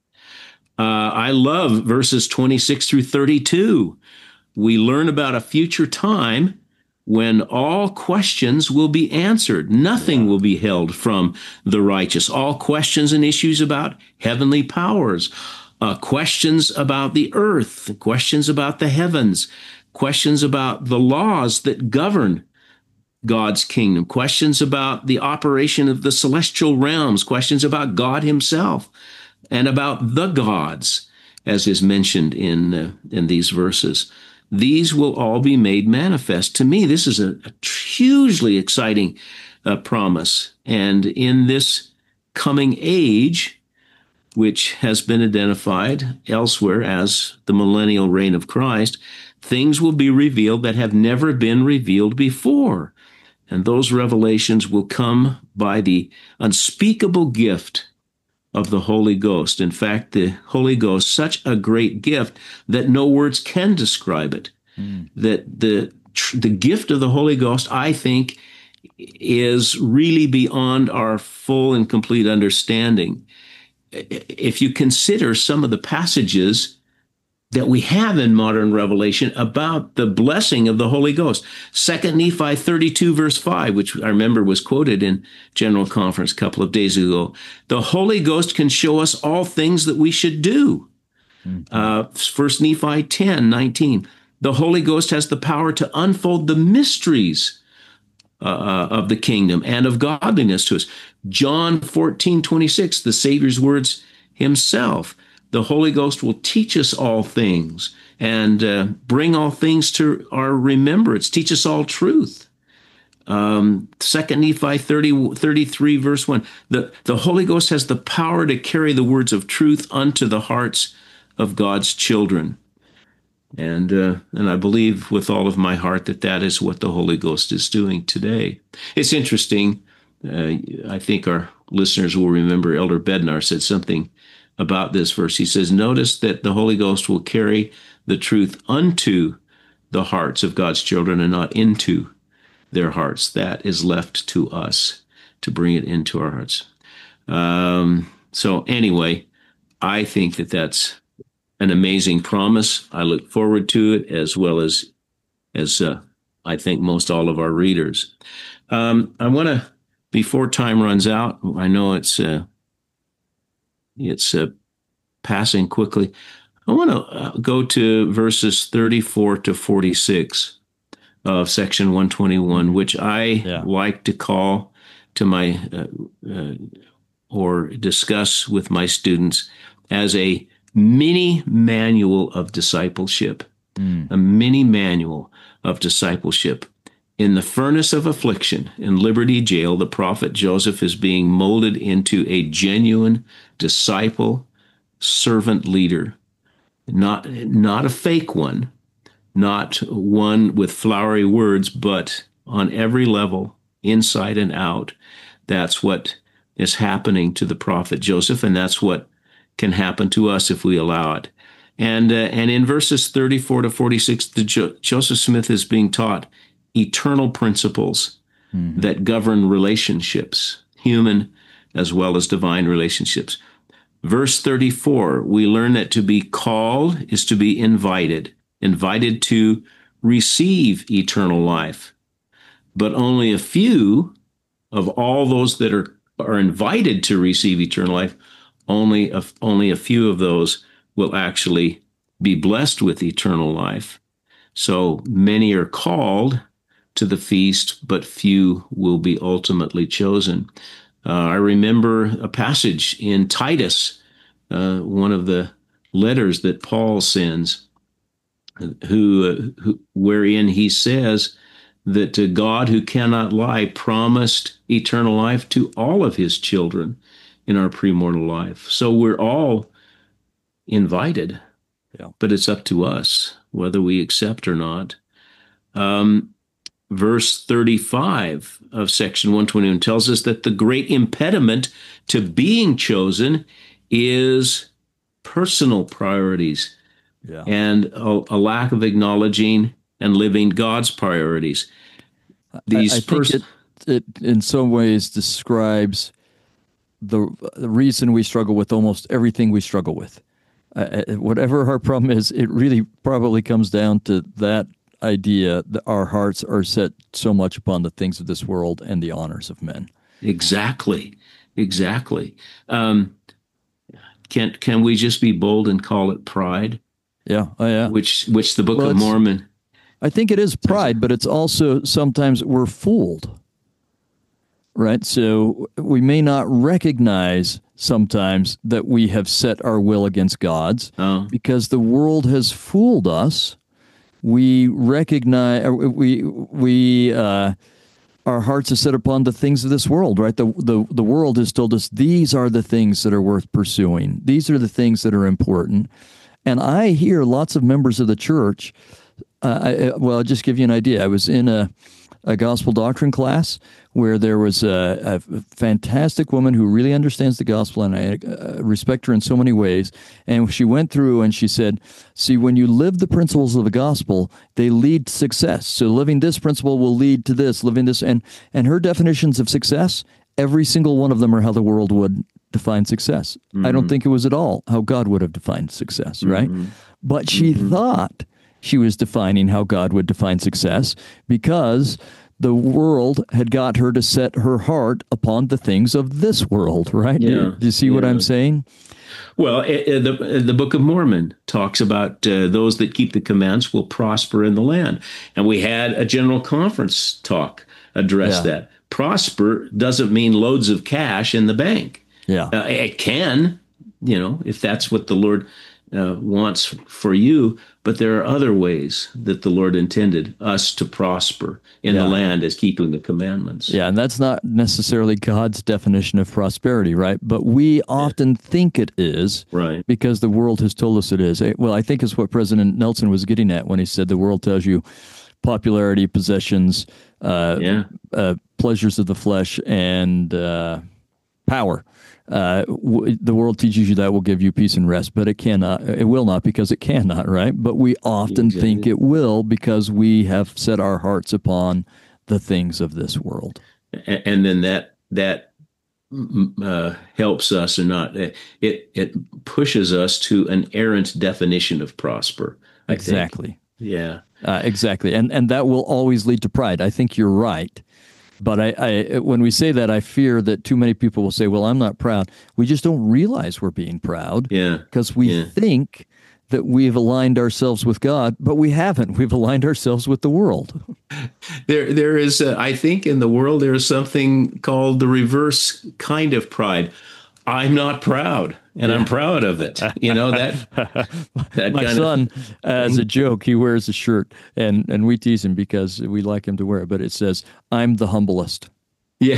Uh, I love verses twenty-six through thirty-two. We learn about a future time when all questions will be answered. Nothing will be held from the righteous. All questions and issues about heavenly powers, uh, questions about the earth, questions about the heavens, questions about the laws that govern God's kingdom, questions about the operation of the celestial realms, questions about God himself and about the gods, as is mentioned in, uh, in these verses. These will all be made manifest. To me, this is a, a hugely exciting uh, promise. And in this coming age, which has been identified elsewhere as the millennial reign of Christ, things will be revealed that have never been revealed before. And those revelations will come by the unspeakable gift of the Holy Ghost. In fact, the Holy Ghost, such a great gift that no words can describe it. Mm. That the the gift of the Holy Ghost, I think, is really beyond our full and complete understanding. If you consider some of the passages that we have in modern revelation about the blessing of the Holy Ghost. Second Nephi thirty-two, verse five, which I remember was quoted in General Conference a couple of days ago. The Holy Ghost can show us all things that we should do. Mm-hmm. Uh, First Nephi ten, nineteen. The Holy Ghost has the power to unfold the mysteries uh, of the kingdom and of godliness to us. John fourteen, twenty-six, the Savior's words himself. The Holy Ghost will teach us all things and uh, bring all things to our remembrance, teach us all truth. Um, Second Nephi thirty, thirty-three, verse one, the, the Holy Ghost has the power to carry the words of truth unto the hearts of God's children. And uh, and I believe with all of my heart that that is what the Holy Ghost is doing today. It's interesting. Uh, I think our listeners will remember Elder Bednar said something about this verse. He says, notice that the Holy Ghost will carry the truth unto the hearts of God's children and not into their hearts. That is left to us to bring it into our hearts. Um, so anyway, I think that that's an amazing promise. I look forward to it as well as, as uh, I think most all of our readers. Um, I want to, before time runs out, I know it's uh, It's uh, passing quickly. I want to uh, go to verses thirty-four to forty-six of section one twenty-one, which I yeah. like to call to my uh, uh, or discuss with my students as a mini manual of discipleship, mm. a mini manual of discipleship. In the furnace of affliction in Liberty Jail, the prophet Joseph is being molded into a genuine disciple, servant leader, not, not a fake one, not one with flowery words, but on every level, inside and out. That's what is happening to the prophet Joseph, and that's what can happen to us if we allow it. And, uh, and in verses thirty-four to forty-six, the jo- Joseph Smith is being taught eternal principles mm-hmm. that govern relationships, human as well as divine relationships. Verse thirty-four, we learn that to be called is to be invited, invited to receive eternal life. But only a few of all those that are, are invited to receive eternal life, only a, only a few of those will actually be blessed with eternal life. So many are called to the feast, but few will be ultimately chosen. Uh, I remember a passage in Titus, uh, one of the letters that Paul sends, who, uh, who wherein he says that uh, God, who cannot lie, promised eternal life to all of his children in our premortal life. So we're all invited, yeah. but it's up to us whether we accept or not. Um, Verse thirty-five of section one twenty-one tells us that the great impediment to being chosen is personal priorities. Yeah. and a, a lack of acknowledging and living God's priorities. I, These I think pers- it it in some ways describes the the reason we struggle with almost everything we struggle with. Uh, uh, whatever our problem is, it really probably comes down to that idea that our hearts are set so much upon the things of this world and the honors of men. exactly, exactly. Um, can can we just be bold and call it pride? Yeah, oh yeah. Which which the Book Well, of it's, Mormon. I think it is pride, but it's also sometimes we're fooled, right? So we may not recognize sometimes that we have set our will against God's Oh, because the world has fooled us. We recognize we we uh, our hearts are set upon the things of this world, right? The, the the world has told us these are the things that are worth pursuing. These are the things that are important. And I hear lots of members of the church. Uh, I, well, I'll just give you an idea. I was in a, a gospel doctrine class where there was a, a fantastic woman who really understands the gospel, and I uh, respect her in so many ways. And she went through and she said, see, when you live the principles of the gospel, they lead to success. So living this principle will lead to this, living this. And, and her definitions of success, every single one of them are how the world would define success. Mm-hmm. I don't think it was at all how God would have defined success, right? Mm-hmm. But she mm-hmm. thought she was defining how God would define success because the world had got her to set her heart upon the things of this world, right? Yeah. Do, do you see yeah. what I'm saying? Well, uh, the the Book of Mormon talks about uh, those that keep the commands will prosper in the land. And we had a general conference talk address yeah. that. Prosper doesn't mean loads of cash in the bank. Yeah. Uh, it can, you know, if that's what the Lord uh, wants for you. But there are other ways that the Lord intended us to prosper in yeah. the land as keeping the commandments. Yeah, and that's not necessarily God's definition of prosperity, right? But we often yeah. think it is, right? Because the world has told us it is. Well, I think it's what President Nelson was getting at when he said the world tells you popularity, possessions, uh, yeah. uh, pleasures of the flesh, and uh, power. Uh, w- the world teaches you that will give you peace and rest, but it cannot, it will not because it cannot, right? But we often exactly. think it will because we have set our hearts upon the things of this world. And, and then that, that uh, helps us or not, it, it pushes us to an errant definition of prosper. I exactly. think. Yeah. Uh, exactly. And, and that will always lead to pride. I think you're right. But I, I, when we say that, I fear that too many people will say, well, I'm not proud. We just don't realize we're being proud. Yeah. Because we yeah. think that we've aligned ourselves with God, but we haven't. We've aligned ourselves with the world. There, there is, a, I think in the world, there is something called the reverse kind of pride. I'm not proud, and yeah. I'm proud of it. You know, that, that My kind son, of uh, as a joke, he wears a shirt, and, and we tease him because we like him to wear it, but it says, I'm the humblest. Yeah,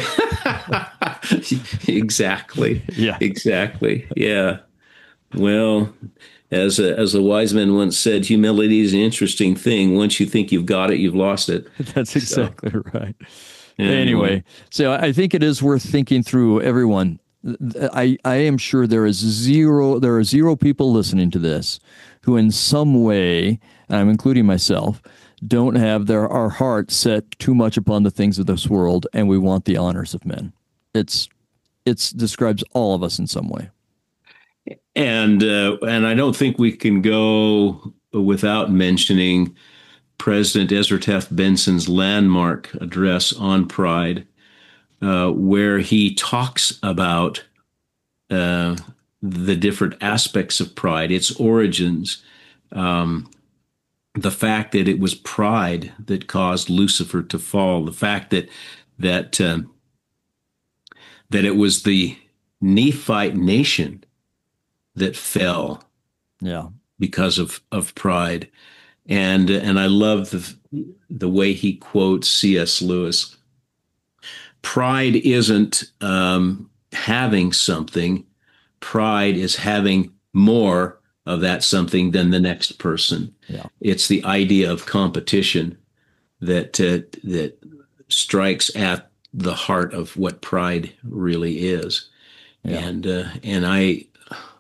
exactly. Yeah, exactly. Yeah. Well, as a, as a wise man once said, humility is an interesting thing. Once you think you've got it, you've lost it. That's exactly so, right. Anyway. anyway, so I think it is worth thinking through, everyone. I, I am sure there is zero, there are zero people listening to this who in some way, and I'm including myself, don't have their our hearts set too much upon the things of this world, and we want the honors of men. It's it's describes all of us in some way. And uh, and I don't think we can go without mentioning President Ezra Taft Benson's landmark address on pride, uh, where he talks about uh, the different aspects of pride, its origins, um, the fact that it was pride that caused Lucifer to fall, the fact that that uh, that it was the Nephite nation that fell, yeah, because of of pride, and and I love the the way he quotes C S Lewis. Pride isn't um, having something. Pride is having more of that something than the next person. Yeah. It's the idea of competition that uh, that strikes at the heart of what pride really is. Yeah. And uh, and I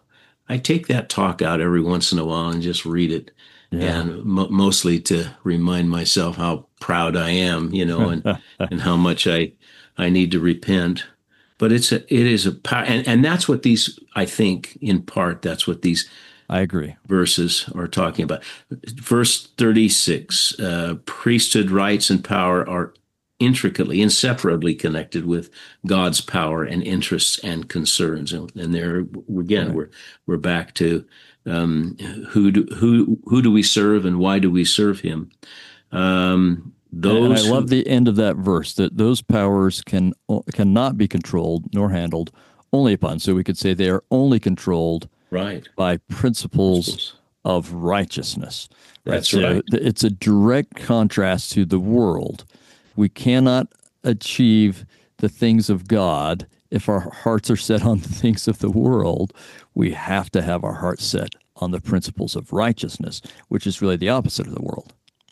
I take that talk out every once in a while and just read it, Yeah. and mo mostly to remind myself how proud I am, you know, and and how much I I need to repent. But it's a it is a power, and and that's what these, I think, in part, that's what these I agree. verses are talking about. Verse thirty-six, uh, priesthood rights and power are intricately, inseparably connected with God's power and interests and concerns. And, and there, again, Right. we're we're back to um, who do who who do we serve and why do we serve Him? Um, And, and I those love who the end of that verse that those powers can cannot be controlled nor handled only upon. So we could say they are only controlled right, by principles of righteousness. Right. that's So right. it's a direct contrast to the world. We cannot achieve the things of God if our hearts are set on the things of the world. We have to have our hearts set on the principles of righteousness, which is really the opposite of the world.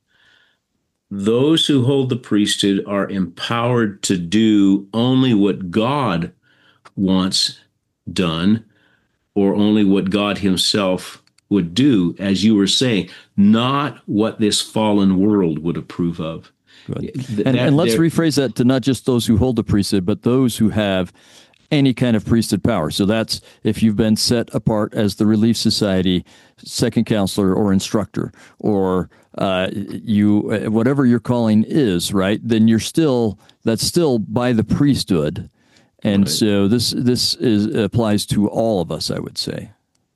Those who hold the priesthood are empowered to do only what God wants done, or only what God Himself would do, as you were saying, not what this fallen world would approve of. Good. Th- And, that- and let's there- rephrase that to not just those who hold the priesthood, but those who have any kind of priesthood power. So that's if you've been set apart as the Relief Society second counselor or instructor, or uh, you whatever your calling is, right? Then you're still that's still by the priesthood, and Right. so this this is applies to all of us, I would say.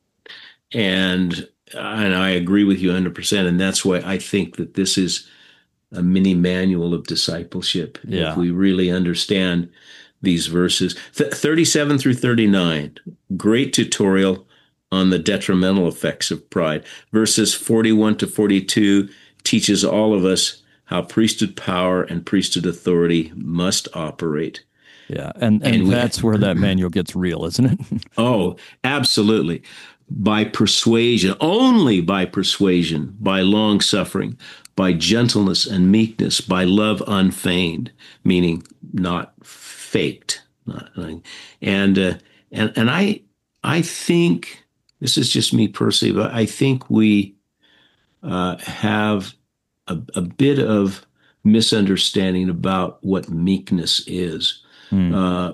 and and I agree with you one hundred percent. And that's why I think that this is a mini manual of discipleship. Yeah. If we really understand these verses, Th- thirty-seven through thirty-nine, great tutorial on the detrimental effects of pride. Verses forty-one to forty-two teaches all of us how priesthood power and priesthood authority must operate. Yeah, and and, And we- that's where that manual gets real, isn't it? Oh, absolutely. By persuasion, only by persuasion, by long suffering, by gentleness and meekness, by love unfeigned, meaning not faked. Not, and uh, and and I I think this is just me personally, but I think we uh, have a, a bit of misunderstanding about what meekness is. Hmm. Uh,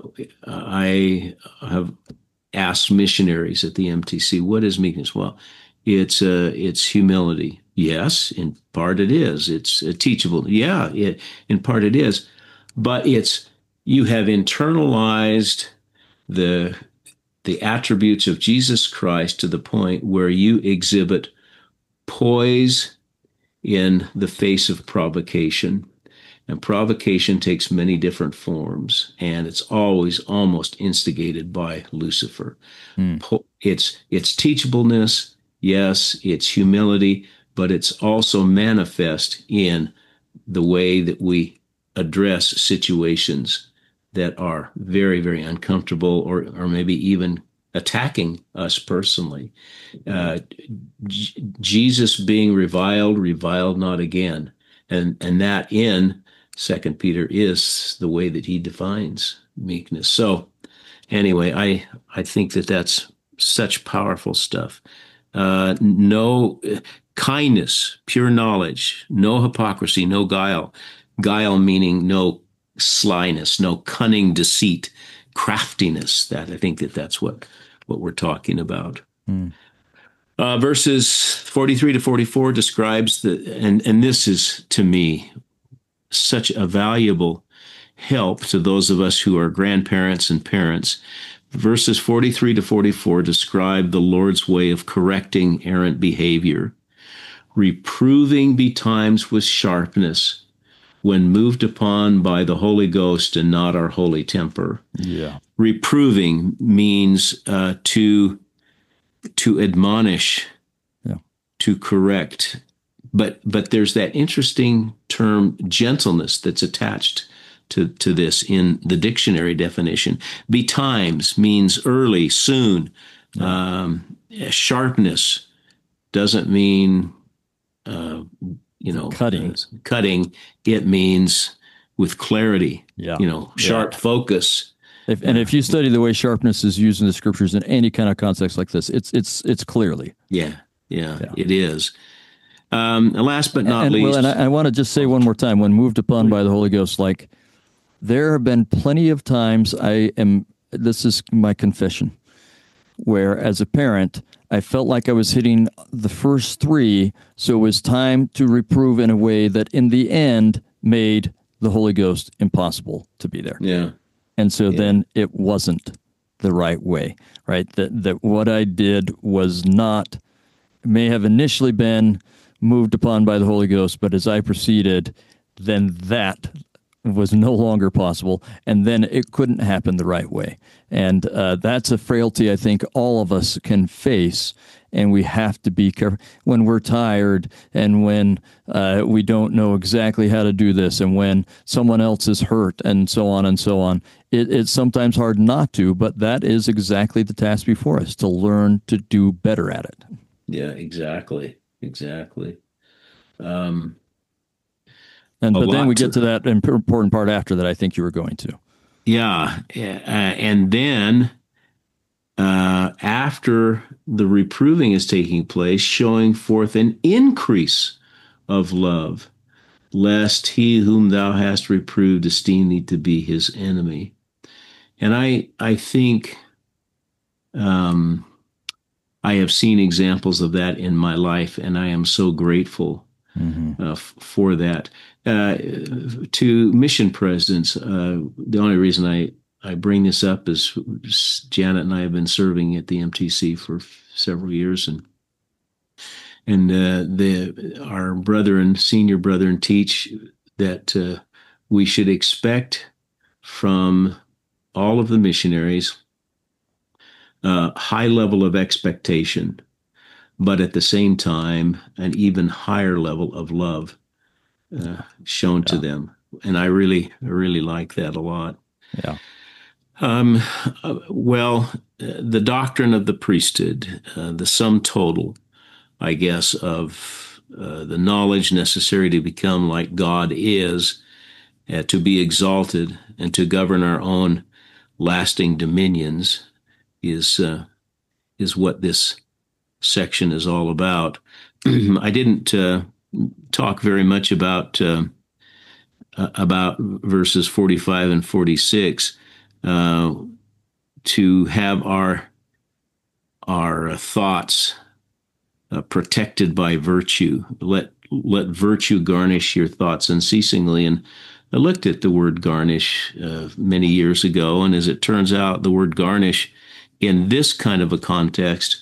I have asked missionaries at the M T C, what is meekness? Well, it's uh, it's humility. Yes, in part it is. It's uh, teachable. Yeah, it, in part it is. But it's you have internalized the the attributes of Jesus Christ to the point where you exhibit poise in the face of provocation. And provocation takes many different forms, and it's always almost instigated by Lucifer. Mm. It's it's teachableness, yes, it's humility, but it's also manifest in the way that we address situations that are very, very uncomfortable, or or maybe even attacking us personally. Uh, J- Jesus being reviled, reviled not again, and and that in Second Peter is the way that he defines meekness. So anyway, I I think that that's such powerful stuff. Uh, no uh, kindness, pure knowledge, no hypocrisy, no guile. Guile meaning no slyness, no cunning deceit, craftiness. That I think that that's what what we're talking about. Mm. Uh, verses forty-three to forty-four describes the, and and this is to me such a valuable help to those of us who are grandparents and parents. Verses forty-three to forty-four describe the Lord's way of correcting errant behavior. Reproving betimes with sharpness when moved upon by the Holy Ghost and not our holy temper. Yeah. Reproving means uh, to, to admonish, Yeah. to correct. But but there's that interesting term gentleness that's attached to, to this in the dictionary definition. Betimes means early, soon. Yeah. Um, sharpness doesn't mean, uh, you know, Cutting. Uh, cutting. It means with clarity, Yeah. you know, sharp Yeah. focus. If, and if you study the way sharpness is used in the scriptures in any kind of context like this, it's it's it's clearly. Yeah, yeah, Yeah. it is. Um, last but not and, least, well, and I, I want to just say one more time, when moved upon by the Holy Ghost, like there have been plenty of times I am, this is my confession, where as a parent, I felt like I was hitting the first three, so it was time to reprove in a way that in the end made the Holy Ghost impossible to be there. yeah, And so yeah. then it wasn't the right way, right? That that what I did was not, may have initially been moved upon by the Holy Ghost, but as I proceeded, then that was no longer possible, and then it couldn't happen the right way. And uh, that's a frailty I think all of us can face, and we have to be careful when we're tired and when uh, we don't know exactly how to do this and when someone else is hurt and so on and so on. It, it's sometimes hard not to, but that is exactly the task before us, to learn to do better at it. Yeah, exactly. Exactly. Um, and But then we to, get to that important part after that I think you were going to. Yeah. Uh, and then uh, after the reproving is taking place, showing forth an increase of love, lest he whom thou hast reproved esteem thee to be his enemy. And I, I think um, I have seen examples of that in my life, and I am so grateful mm-hmm. uh, f- for that. Uh, to mission presidents, uh, the only reason I, I bring this up is Janet and I have been serving at the M T C for several years, and and uh, the our brethren, senior brethren, teach that uh, we should expect from all of the missionaries a high level of expectation, but at the same time, an even higher level of love uh, shown yeah. to them. And I really, really like that a lot. Yeah. Um, uh, well, uh, the doctrine of the priesthood, uh, the sum total, I guess, of uh, the knowledge necessary to become like God is, uh, to be exalted and to govern our own lasting dominions, is uh, is what this section is all about. I didn't uh, talk very much about uh, about verses forty-five and forty-six. Uh, to have our our thoughts uh, protected by virtue. Let let virtue garnish your thoughts unceasingly. And I looked at the word garnish uh, many years ago, and as it turns out, the word garnish in this kind of a context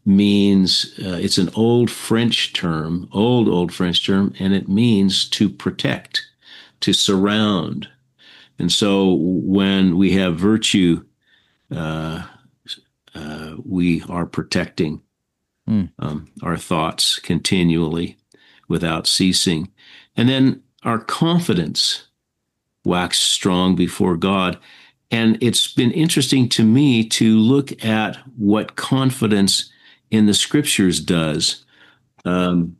means uh, it's an old French term, old, old French term, and it means to protect, to surround. And so when we have virtue, uh, uh, we are protecting mm. um, our thoughts continually without ceasing. And then our confidence waxes strong before God. And it's been interesting to me to look at what confidence in the scriptures does. Um,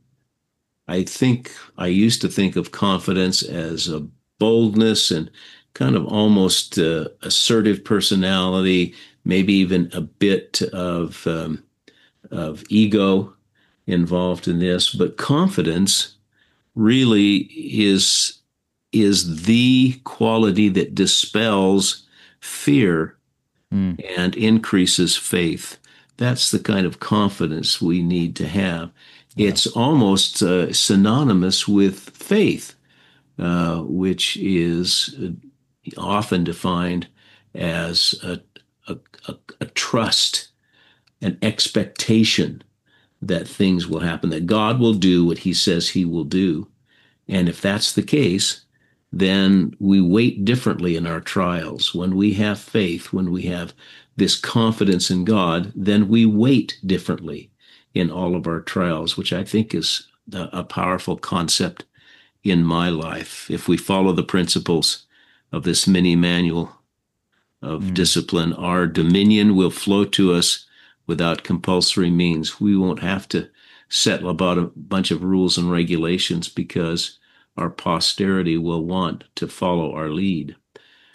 I think I used to think of confidence as a boldness and kind of almost uh, assertive personality, maybe even a bit of um, of ego involved in this. But confidence really is is the quality that dispels fear mm. and increases faith. That's the kind of confidence we need to have. Yeah. It's almost uh, synonymous with faith, uh, which is often defined as a, a, a, a trust, an expectation that things will happen, that God will do what he says he will do. And if that's the case, then we wait differently in our trials. When we have faith, when we have this confidence in God, then we wait differently in all of our trials, which I think is a, a powerful concept in my life. If we follow the principles of this mini manual of mm. discipline, our dominion will flow to us without compulsory means. We won't have to settle about a bunch of rules and regulations because our posterity will want to follow our lead.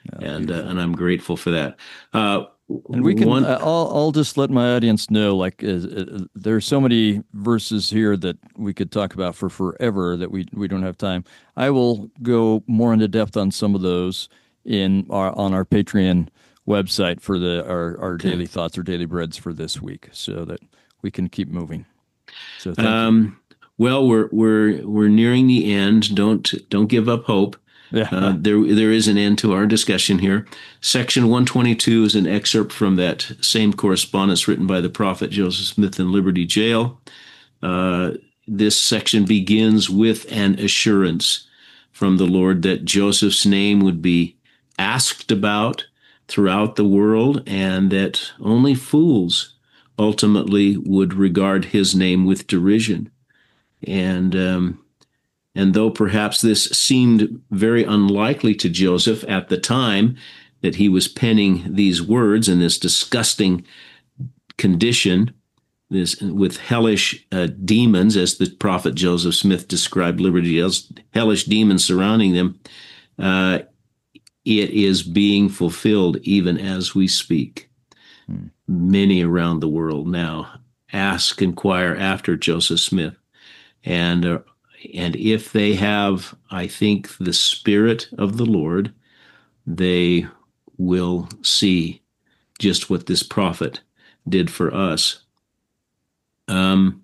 Yeah, and uh, beautiful. and I'm grateful for that. Uh, And we can, one, uh, I'll, I'll just let my audience know, like, uh, uh, there are so many verses here that we could talk about for forever that we, we don't have time. I will go more into depth on some of those in our, on our Patreon website for the, our, our okay. daily thoughts or daily breads for this week so that we can keep moving. So thank you. Um, well, we're we're we're nearing the end. Don't don't give up hope. Uh, Yeah. there there is an end to our discussion here. Section one twenty-two is an excerpt from that same correspondence written by the prophet Joseph Smith in Liberty Jail. Uh, this section begins with an assurance from the Lord that Joseph's name would be asked about throughout the world, and that only fools ultimately would regard his name with derision. And um, and though perhaps this seemed very unlikely to Joseph at the time that he was penning these words in this disgusting condition, this with hellish uh, demons, as the prophet Joseph Smith described Liberty Jail's hellish demons surrounding them, uh, it is being fulfilled even as we speak. Hmm. Many around the world now ask, inquire after Joseph Smith, and uh, and if they have, I think, the Spirit of the Lord, they will see just what this prophet did for us. Um,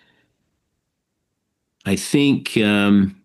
I think um,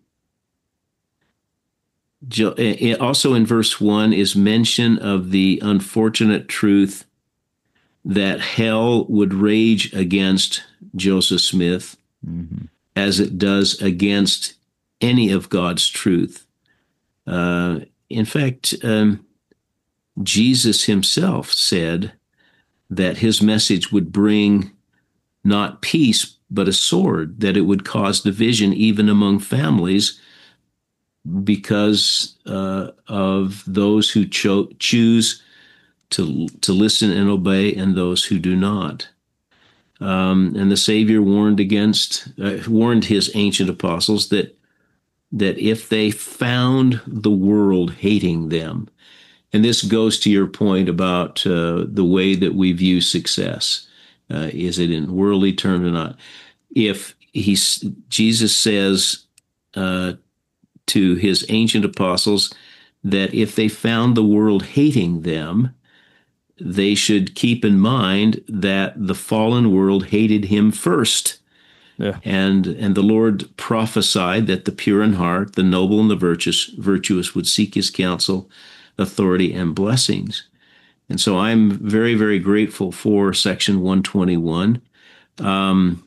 also in verse one is mention of the unfortunate truth that hell would rage against Joseph Smith, mm-hmm. as it does against any of God's truth. Uh, in fact, um, Jesus himself said that his message would bring not peace, but a sword, that it would cause division even among families because uh, of those who cho- choose to to listen and obey and those who do not. Um, and the Savior warned against, uh, warned his ancient apostles that that if they found the world hating them, and this goes to your point about uh, the way that we view success, uh, is it in worldly terms or not? If he's, Jesus says uh, to his ancient apostles that if they found the world hating them, they should keep in mind that the fallen world hated him first. Yeah. And and the Lord prophesied that the pure in heart, the noble and the virtuous, virtuous would seek his counsel, authority, and blessings. And so I'm very, very grateful for section one twenty-one. Um,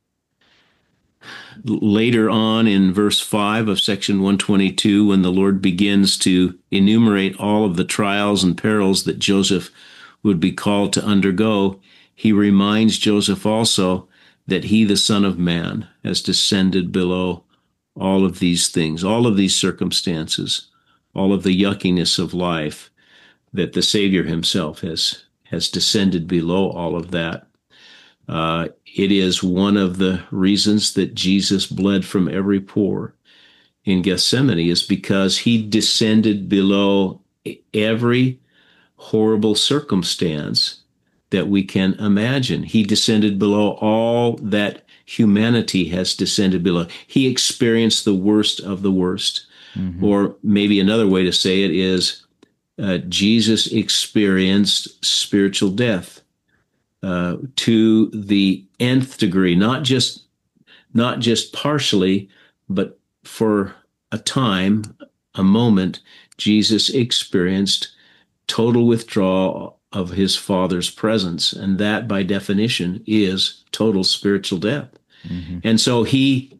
later on in verse five of section one twenty-two, when the Lord begins to enumerate all of the trials and perils that Joseph would be called to undergo, he reminds Joseph also that he, the Son of Man, has descended below all of these things, all of these circumstances, all of the yuckiness of life, that the Savior himself has, has descended below all of that. Uh, it is one of the reasons that Jesus bled from every pore in Gethsemane, is because he descended below every horrible circumstance that we can imagine. He descended below all that humanity has descended below. He experienced the worst of the worst. Mm-hmm. Or maybe another way to say it is uh, Jesus experienced spiritual death uh, to the nth degree, not just not just partially, but for a time, a moment, Jesus experienced total withdrawal of his Father's presence. And that, by definition, is total spiritual death. Mm-hmm. And so he,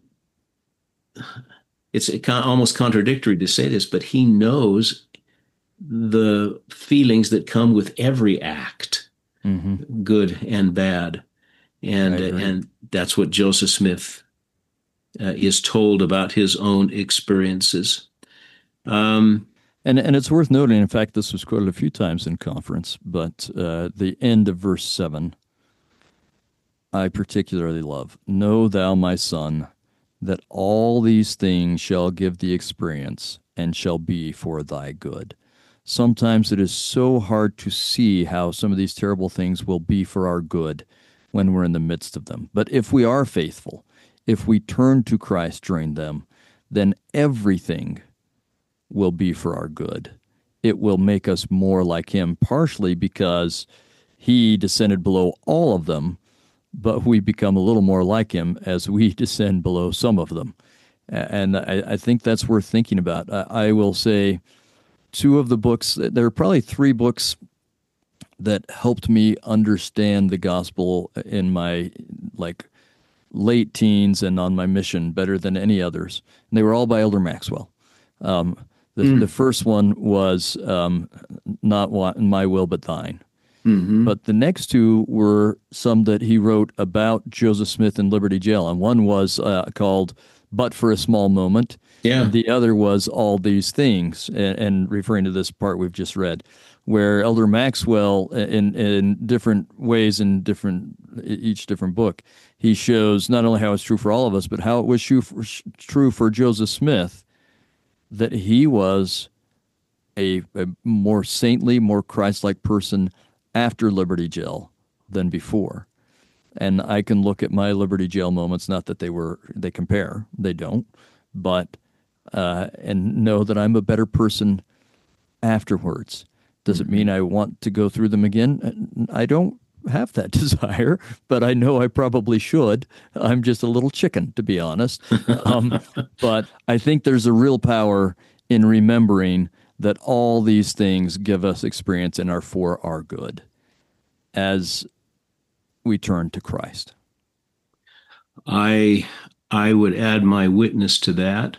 it's almost contradictory to say this, but he knows the feelings that come with every act, mm-hmm. good and bad. And, uh, and that's what Joseph Smith uh, is told about his own experiences. Um, And and it's worth noting, in fact, this was quoted a few times in conference, but uh, the end of verse seven, I particularly love. Know thou, my son, that all these things shall give thee experience and shall be for thy good. sometimes it is so hard to see how some of these terrible things will be for our good when we're in the midst of them. But if we are faithful, if we turn to Christ during them, then everything will be for our good. It will make us more like him, partially because he descended below all of them, but we become a little more like him as we descend below some of them. And I, I think that's worth thinking about. I, I will say two of the books, there are probably three books that helped me understand the gospel in my like late teens and on my mission better than any others. And they were all by Elder Maxwell. Um, the, mm. the first one was um, Not My Will But Thine. Mm-hmm. But the next two were some that he wrote about Joseph Smith in Liberty Jail. And one was uh, called But for a Small Moment. Yeah. And the other was All These Things, and, and referring to this part we've just read, where Elder Maxwell, in in different ways, in different each different book, he shows not only how it's true for all of us, but how it was true for, true for Joseph Smith, that he was a, a more saintly, more Christ-like person after Liberty Jail than before. And I can look at my Liberty Jail moments, not that they were, they compare, they don't, but, uh, and know that I'm a better person afterwards. Does it mean I want to go through them again? I don't have that desire, but I know I probably should. I'm just a little chicken, to be honest. Um, but I think there's a real power in remembering that all these things give us experience and are for our good as we turn to Christ. I I would add my witness to that.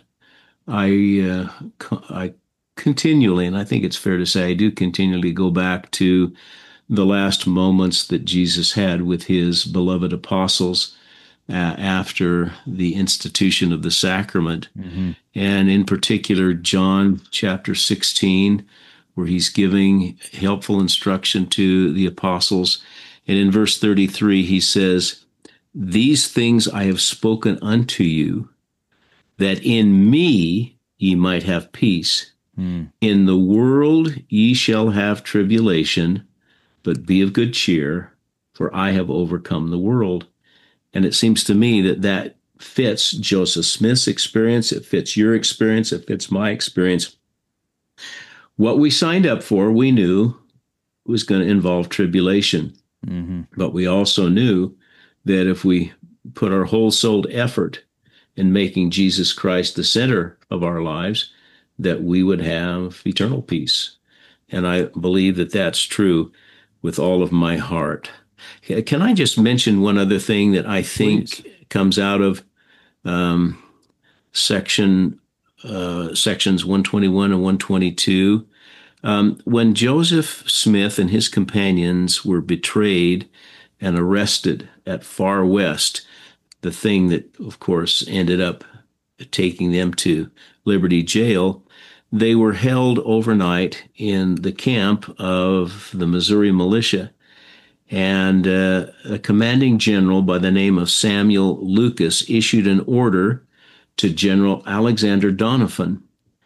I uh, I continually, and I think it's fair to say, I do continually go back to the last moments that Jesus had with his beloved apostles uh, after the institution of the sacrament. Mm-hmm. And in particular, John chapter sixteen, where he's giving helpful instruction to the apostles. And in verse thirty-three, he says, "These things I have spoken unto you, that in me ye might have peace. Mm. In the world ye shall have tribulation, but be of good cheer, for I have overcome the world." And it seems to me that that fits Joseph Smith's experience. It fits your experience. It fits my experience. What we signed up for, we knew was going to involve tribulation. Mm-hmm. But we also knew that if we put our whole souled effort in making Jesus Christ the center of our lives, that we would have eternal peace. And I believe that that's true with all of my heart. Can I just mention one other thing that I think Please. comes out of um, section uh, sections one twenty-one and one twenty-two? Um, when Joseph Smith and his companions were betrayed and arrested at Far West, the thing that, of course, ended up taking them to Liberty Jail, they were held overnight in the camp of the Missouri militia. And uh, a commanding general by the name of Samuel Lucas issued an order to General Alexander Doniphan.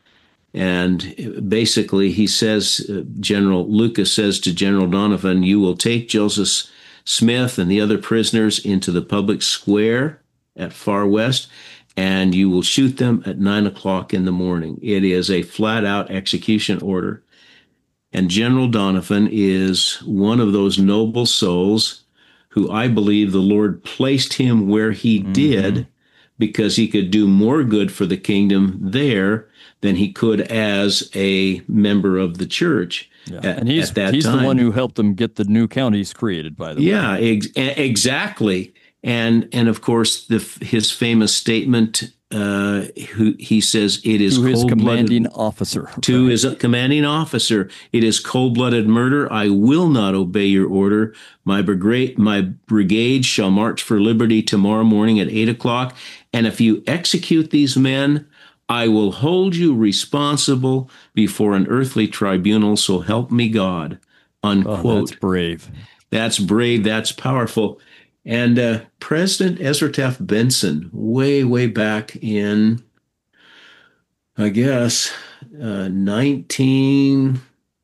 And basically, he says, uh, General Lucas says to General Doniphan, "You will take Joseph Smith and the other prisoners into the public square at Far West, and you will shoot them at nine o'clock in the morning." It is a flat-out execution order. And General Doniphan is one of those noble souls who I believe the Lord placed him where he mm-hmm. did because he could do more good for the kingdom there than he could as a member of the church. Yeah. At, and he's, at that he's time. the one who helped them get the new counties created, by the yeah, way. Yeah, ex- exactly. And, and of course, the, his famous statement, uh, who, he says, it is to his cold-blooded, commanding officer. To right. his commanding officer, "It is cold-blooded murder. I will not obey your order. My brigade, my brigade shall march for liberty tomorrow morning at eight o'clock. And if you execute these men, I will hold you responsible before an earthly tribunal. So help me God." Unquote. Oh, that's brave. That's brave. That's powerful. And uh, President Ezra Taft Benson, way, way back in, I guess, uh, nineteen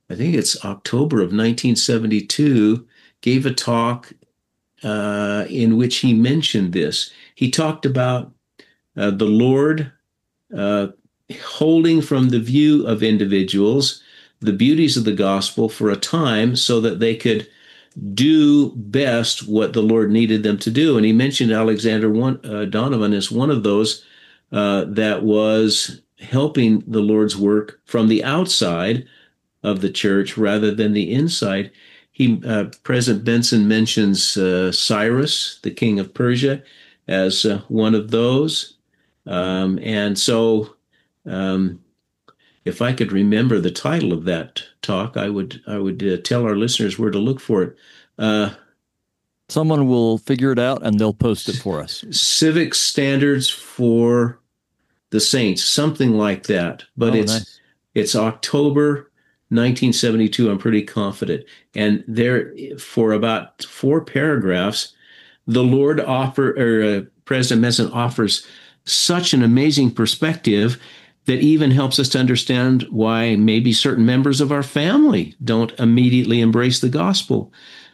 I think it's October of nineteen seventy-two, gave a talk uh, in which he mentioned this. He talked about uh, the Lord uh, holding from the view of individuals the beauties of the gospel for a time so that they could do best what the Lord needed them to do. And he mentioned Alexander one, uh, Donovan as one of those uh, that was helping the Lord's work from the outside of the church rather than the inside. He, uh, President Benson mentions uh, Cyrus, the king of Persia, as uh, one of those. Um, and so um, if I could remember the title of that talk, I would I would uh, tell our listeners where to look for it. Uh, Someone will figure it out and they'll post it for us. Civic Standards for the Saints, something like that. But oh, it's nice. it's October nineteen seventy-two, I'm pretty confident. And there, for about four paragraphs, the Lord offer, or uh, President Benson offers such an amazing perspective that even helps us to understand why maybe certain members of our family don't immediately embrace the gospel.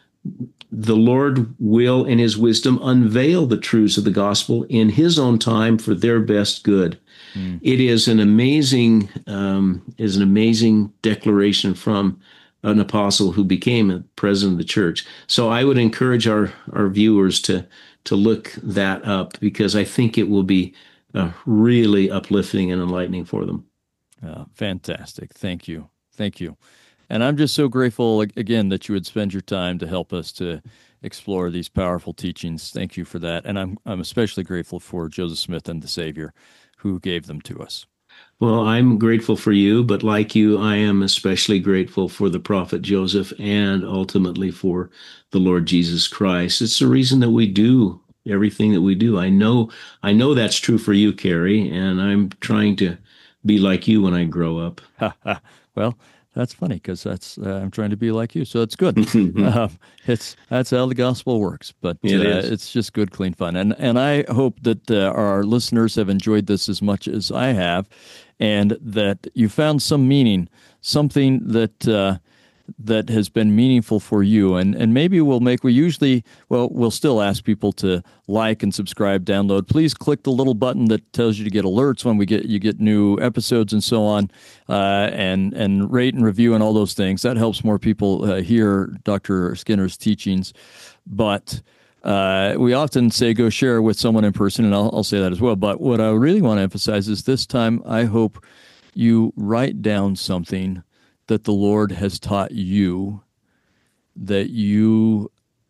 The Lord will, in his wisdom, unveil the truths of the gospel in his own time for their best good. Mm. It is an amazing, um, is an amazing declaration from an apostle who became a president of the church. So I would encourage our, our viewers to, to look that up, because I think it will be uh, really uplifting and enlightening for them. Uh, fantastic. Thank you. Thank you. And I'm just so grateful, again, that you would spend your time to help us to explore these powerful teachings. Thank you for that. And I'm I'm especially grateful for Joseph Smith and the Savior, who gave them to us. Well, I'm grateful for you, but like you, I am especially grateful for the prophet Joseph and ultimately for the Lord Jesus Christ. It's the reason that we do everything that we do. I know, I know that's true for you, Carrie, and I'm trying to be like you when I grow up. Well, that's funny, because that's uh, I'm trying to be like you, so it's good. uh, it's that's how the gospel works, but uh, it it's just good, clean fun. And and I hope that uh, our listeners have enjoyed this as much as I have, and that you found some meaning, something that uh, that has been meaningful for you. And and maybe we'll make, we usually, well, we'll still ask people to like and subscribe, download. Please click the little button that tells you to get alerts when we get, you get new episodes and so on, uh, and, and rate and review and all those things. That helps more people uh, hear Doctor Skinner's teachings. But uh, we often say go share with someone in person, and I'll, I'll say that as well. But what I really want to emphasize is this time I hope you write down something that the Lord has taught you, that you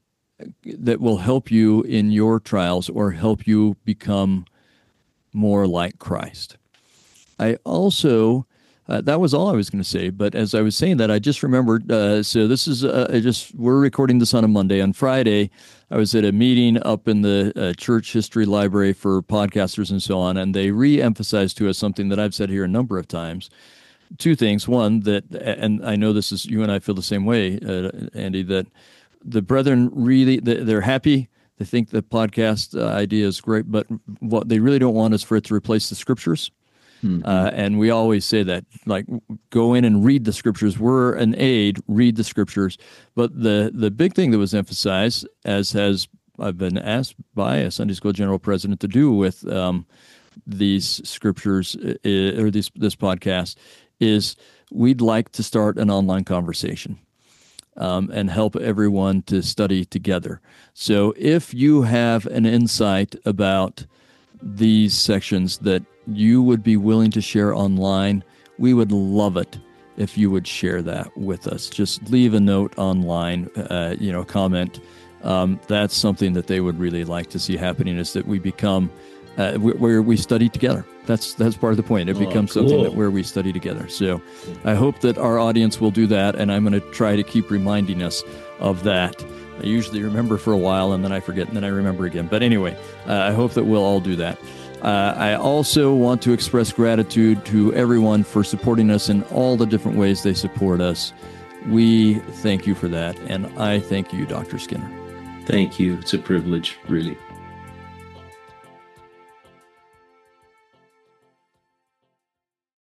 that will help you in your trials or help you become more like Christ. I also, uh, that was all I was going to say, but as I was saying that, I just remembered, uh, so this is, uh, I just, we're recording this on a Monday. On Friday, I was at a meeting up in the uh, church history library for podcasters and so on, and they re-emphasized to us something that I've said here a number of times. Two things. One, that, and I know this is, you and I feel the same way, uh, Andy, that the brethren really, they're happy. They think the podcast uh, idea is great, but what they really don't want is for it to replace the scriptures. Mm-hmm. Uh, and we always say that, like, go in and read the scriptures. We're an aid, read the scriptures. But the, the big thing that was emphasized, as has I've been asked by a Sunday school general president to do with um, these scriptures uh, or this this podcast, is we'd like to start an online conversation um, and help everyone to study together. So if you have an insight about these sections that you would be willing to share online, we would love it if you would share that with us. Just leave a note online, uh, you know, comment. Um, that's something that they would really like to see happening, is that we become Uh, where we study together. That's that's part of the point. It becomes oh, cool. something that where we study together. So I hope that our audience will do that, and I'm going to try to keep reminding us of that. I usually remember for a while, and then I forget, and then I remember again. But anyway, uh, I hope that we'll all do that. Uh, I also want to express gratitude to everyone for supporting us in all the different ways they support us. We thank you for that, and I thank you, Doctor Skinner. Thank you. It's a privilege, really.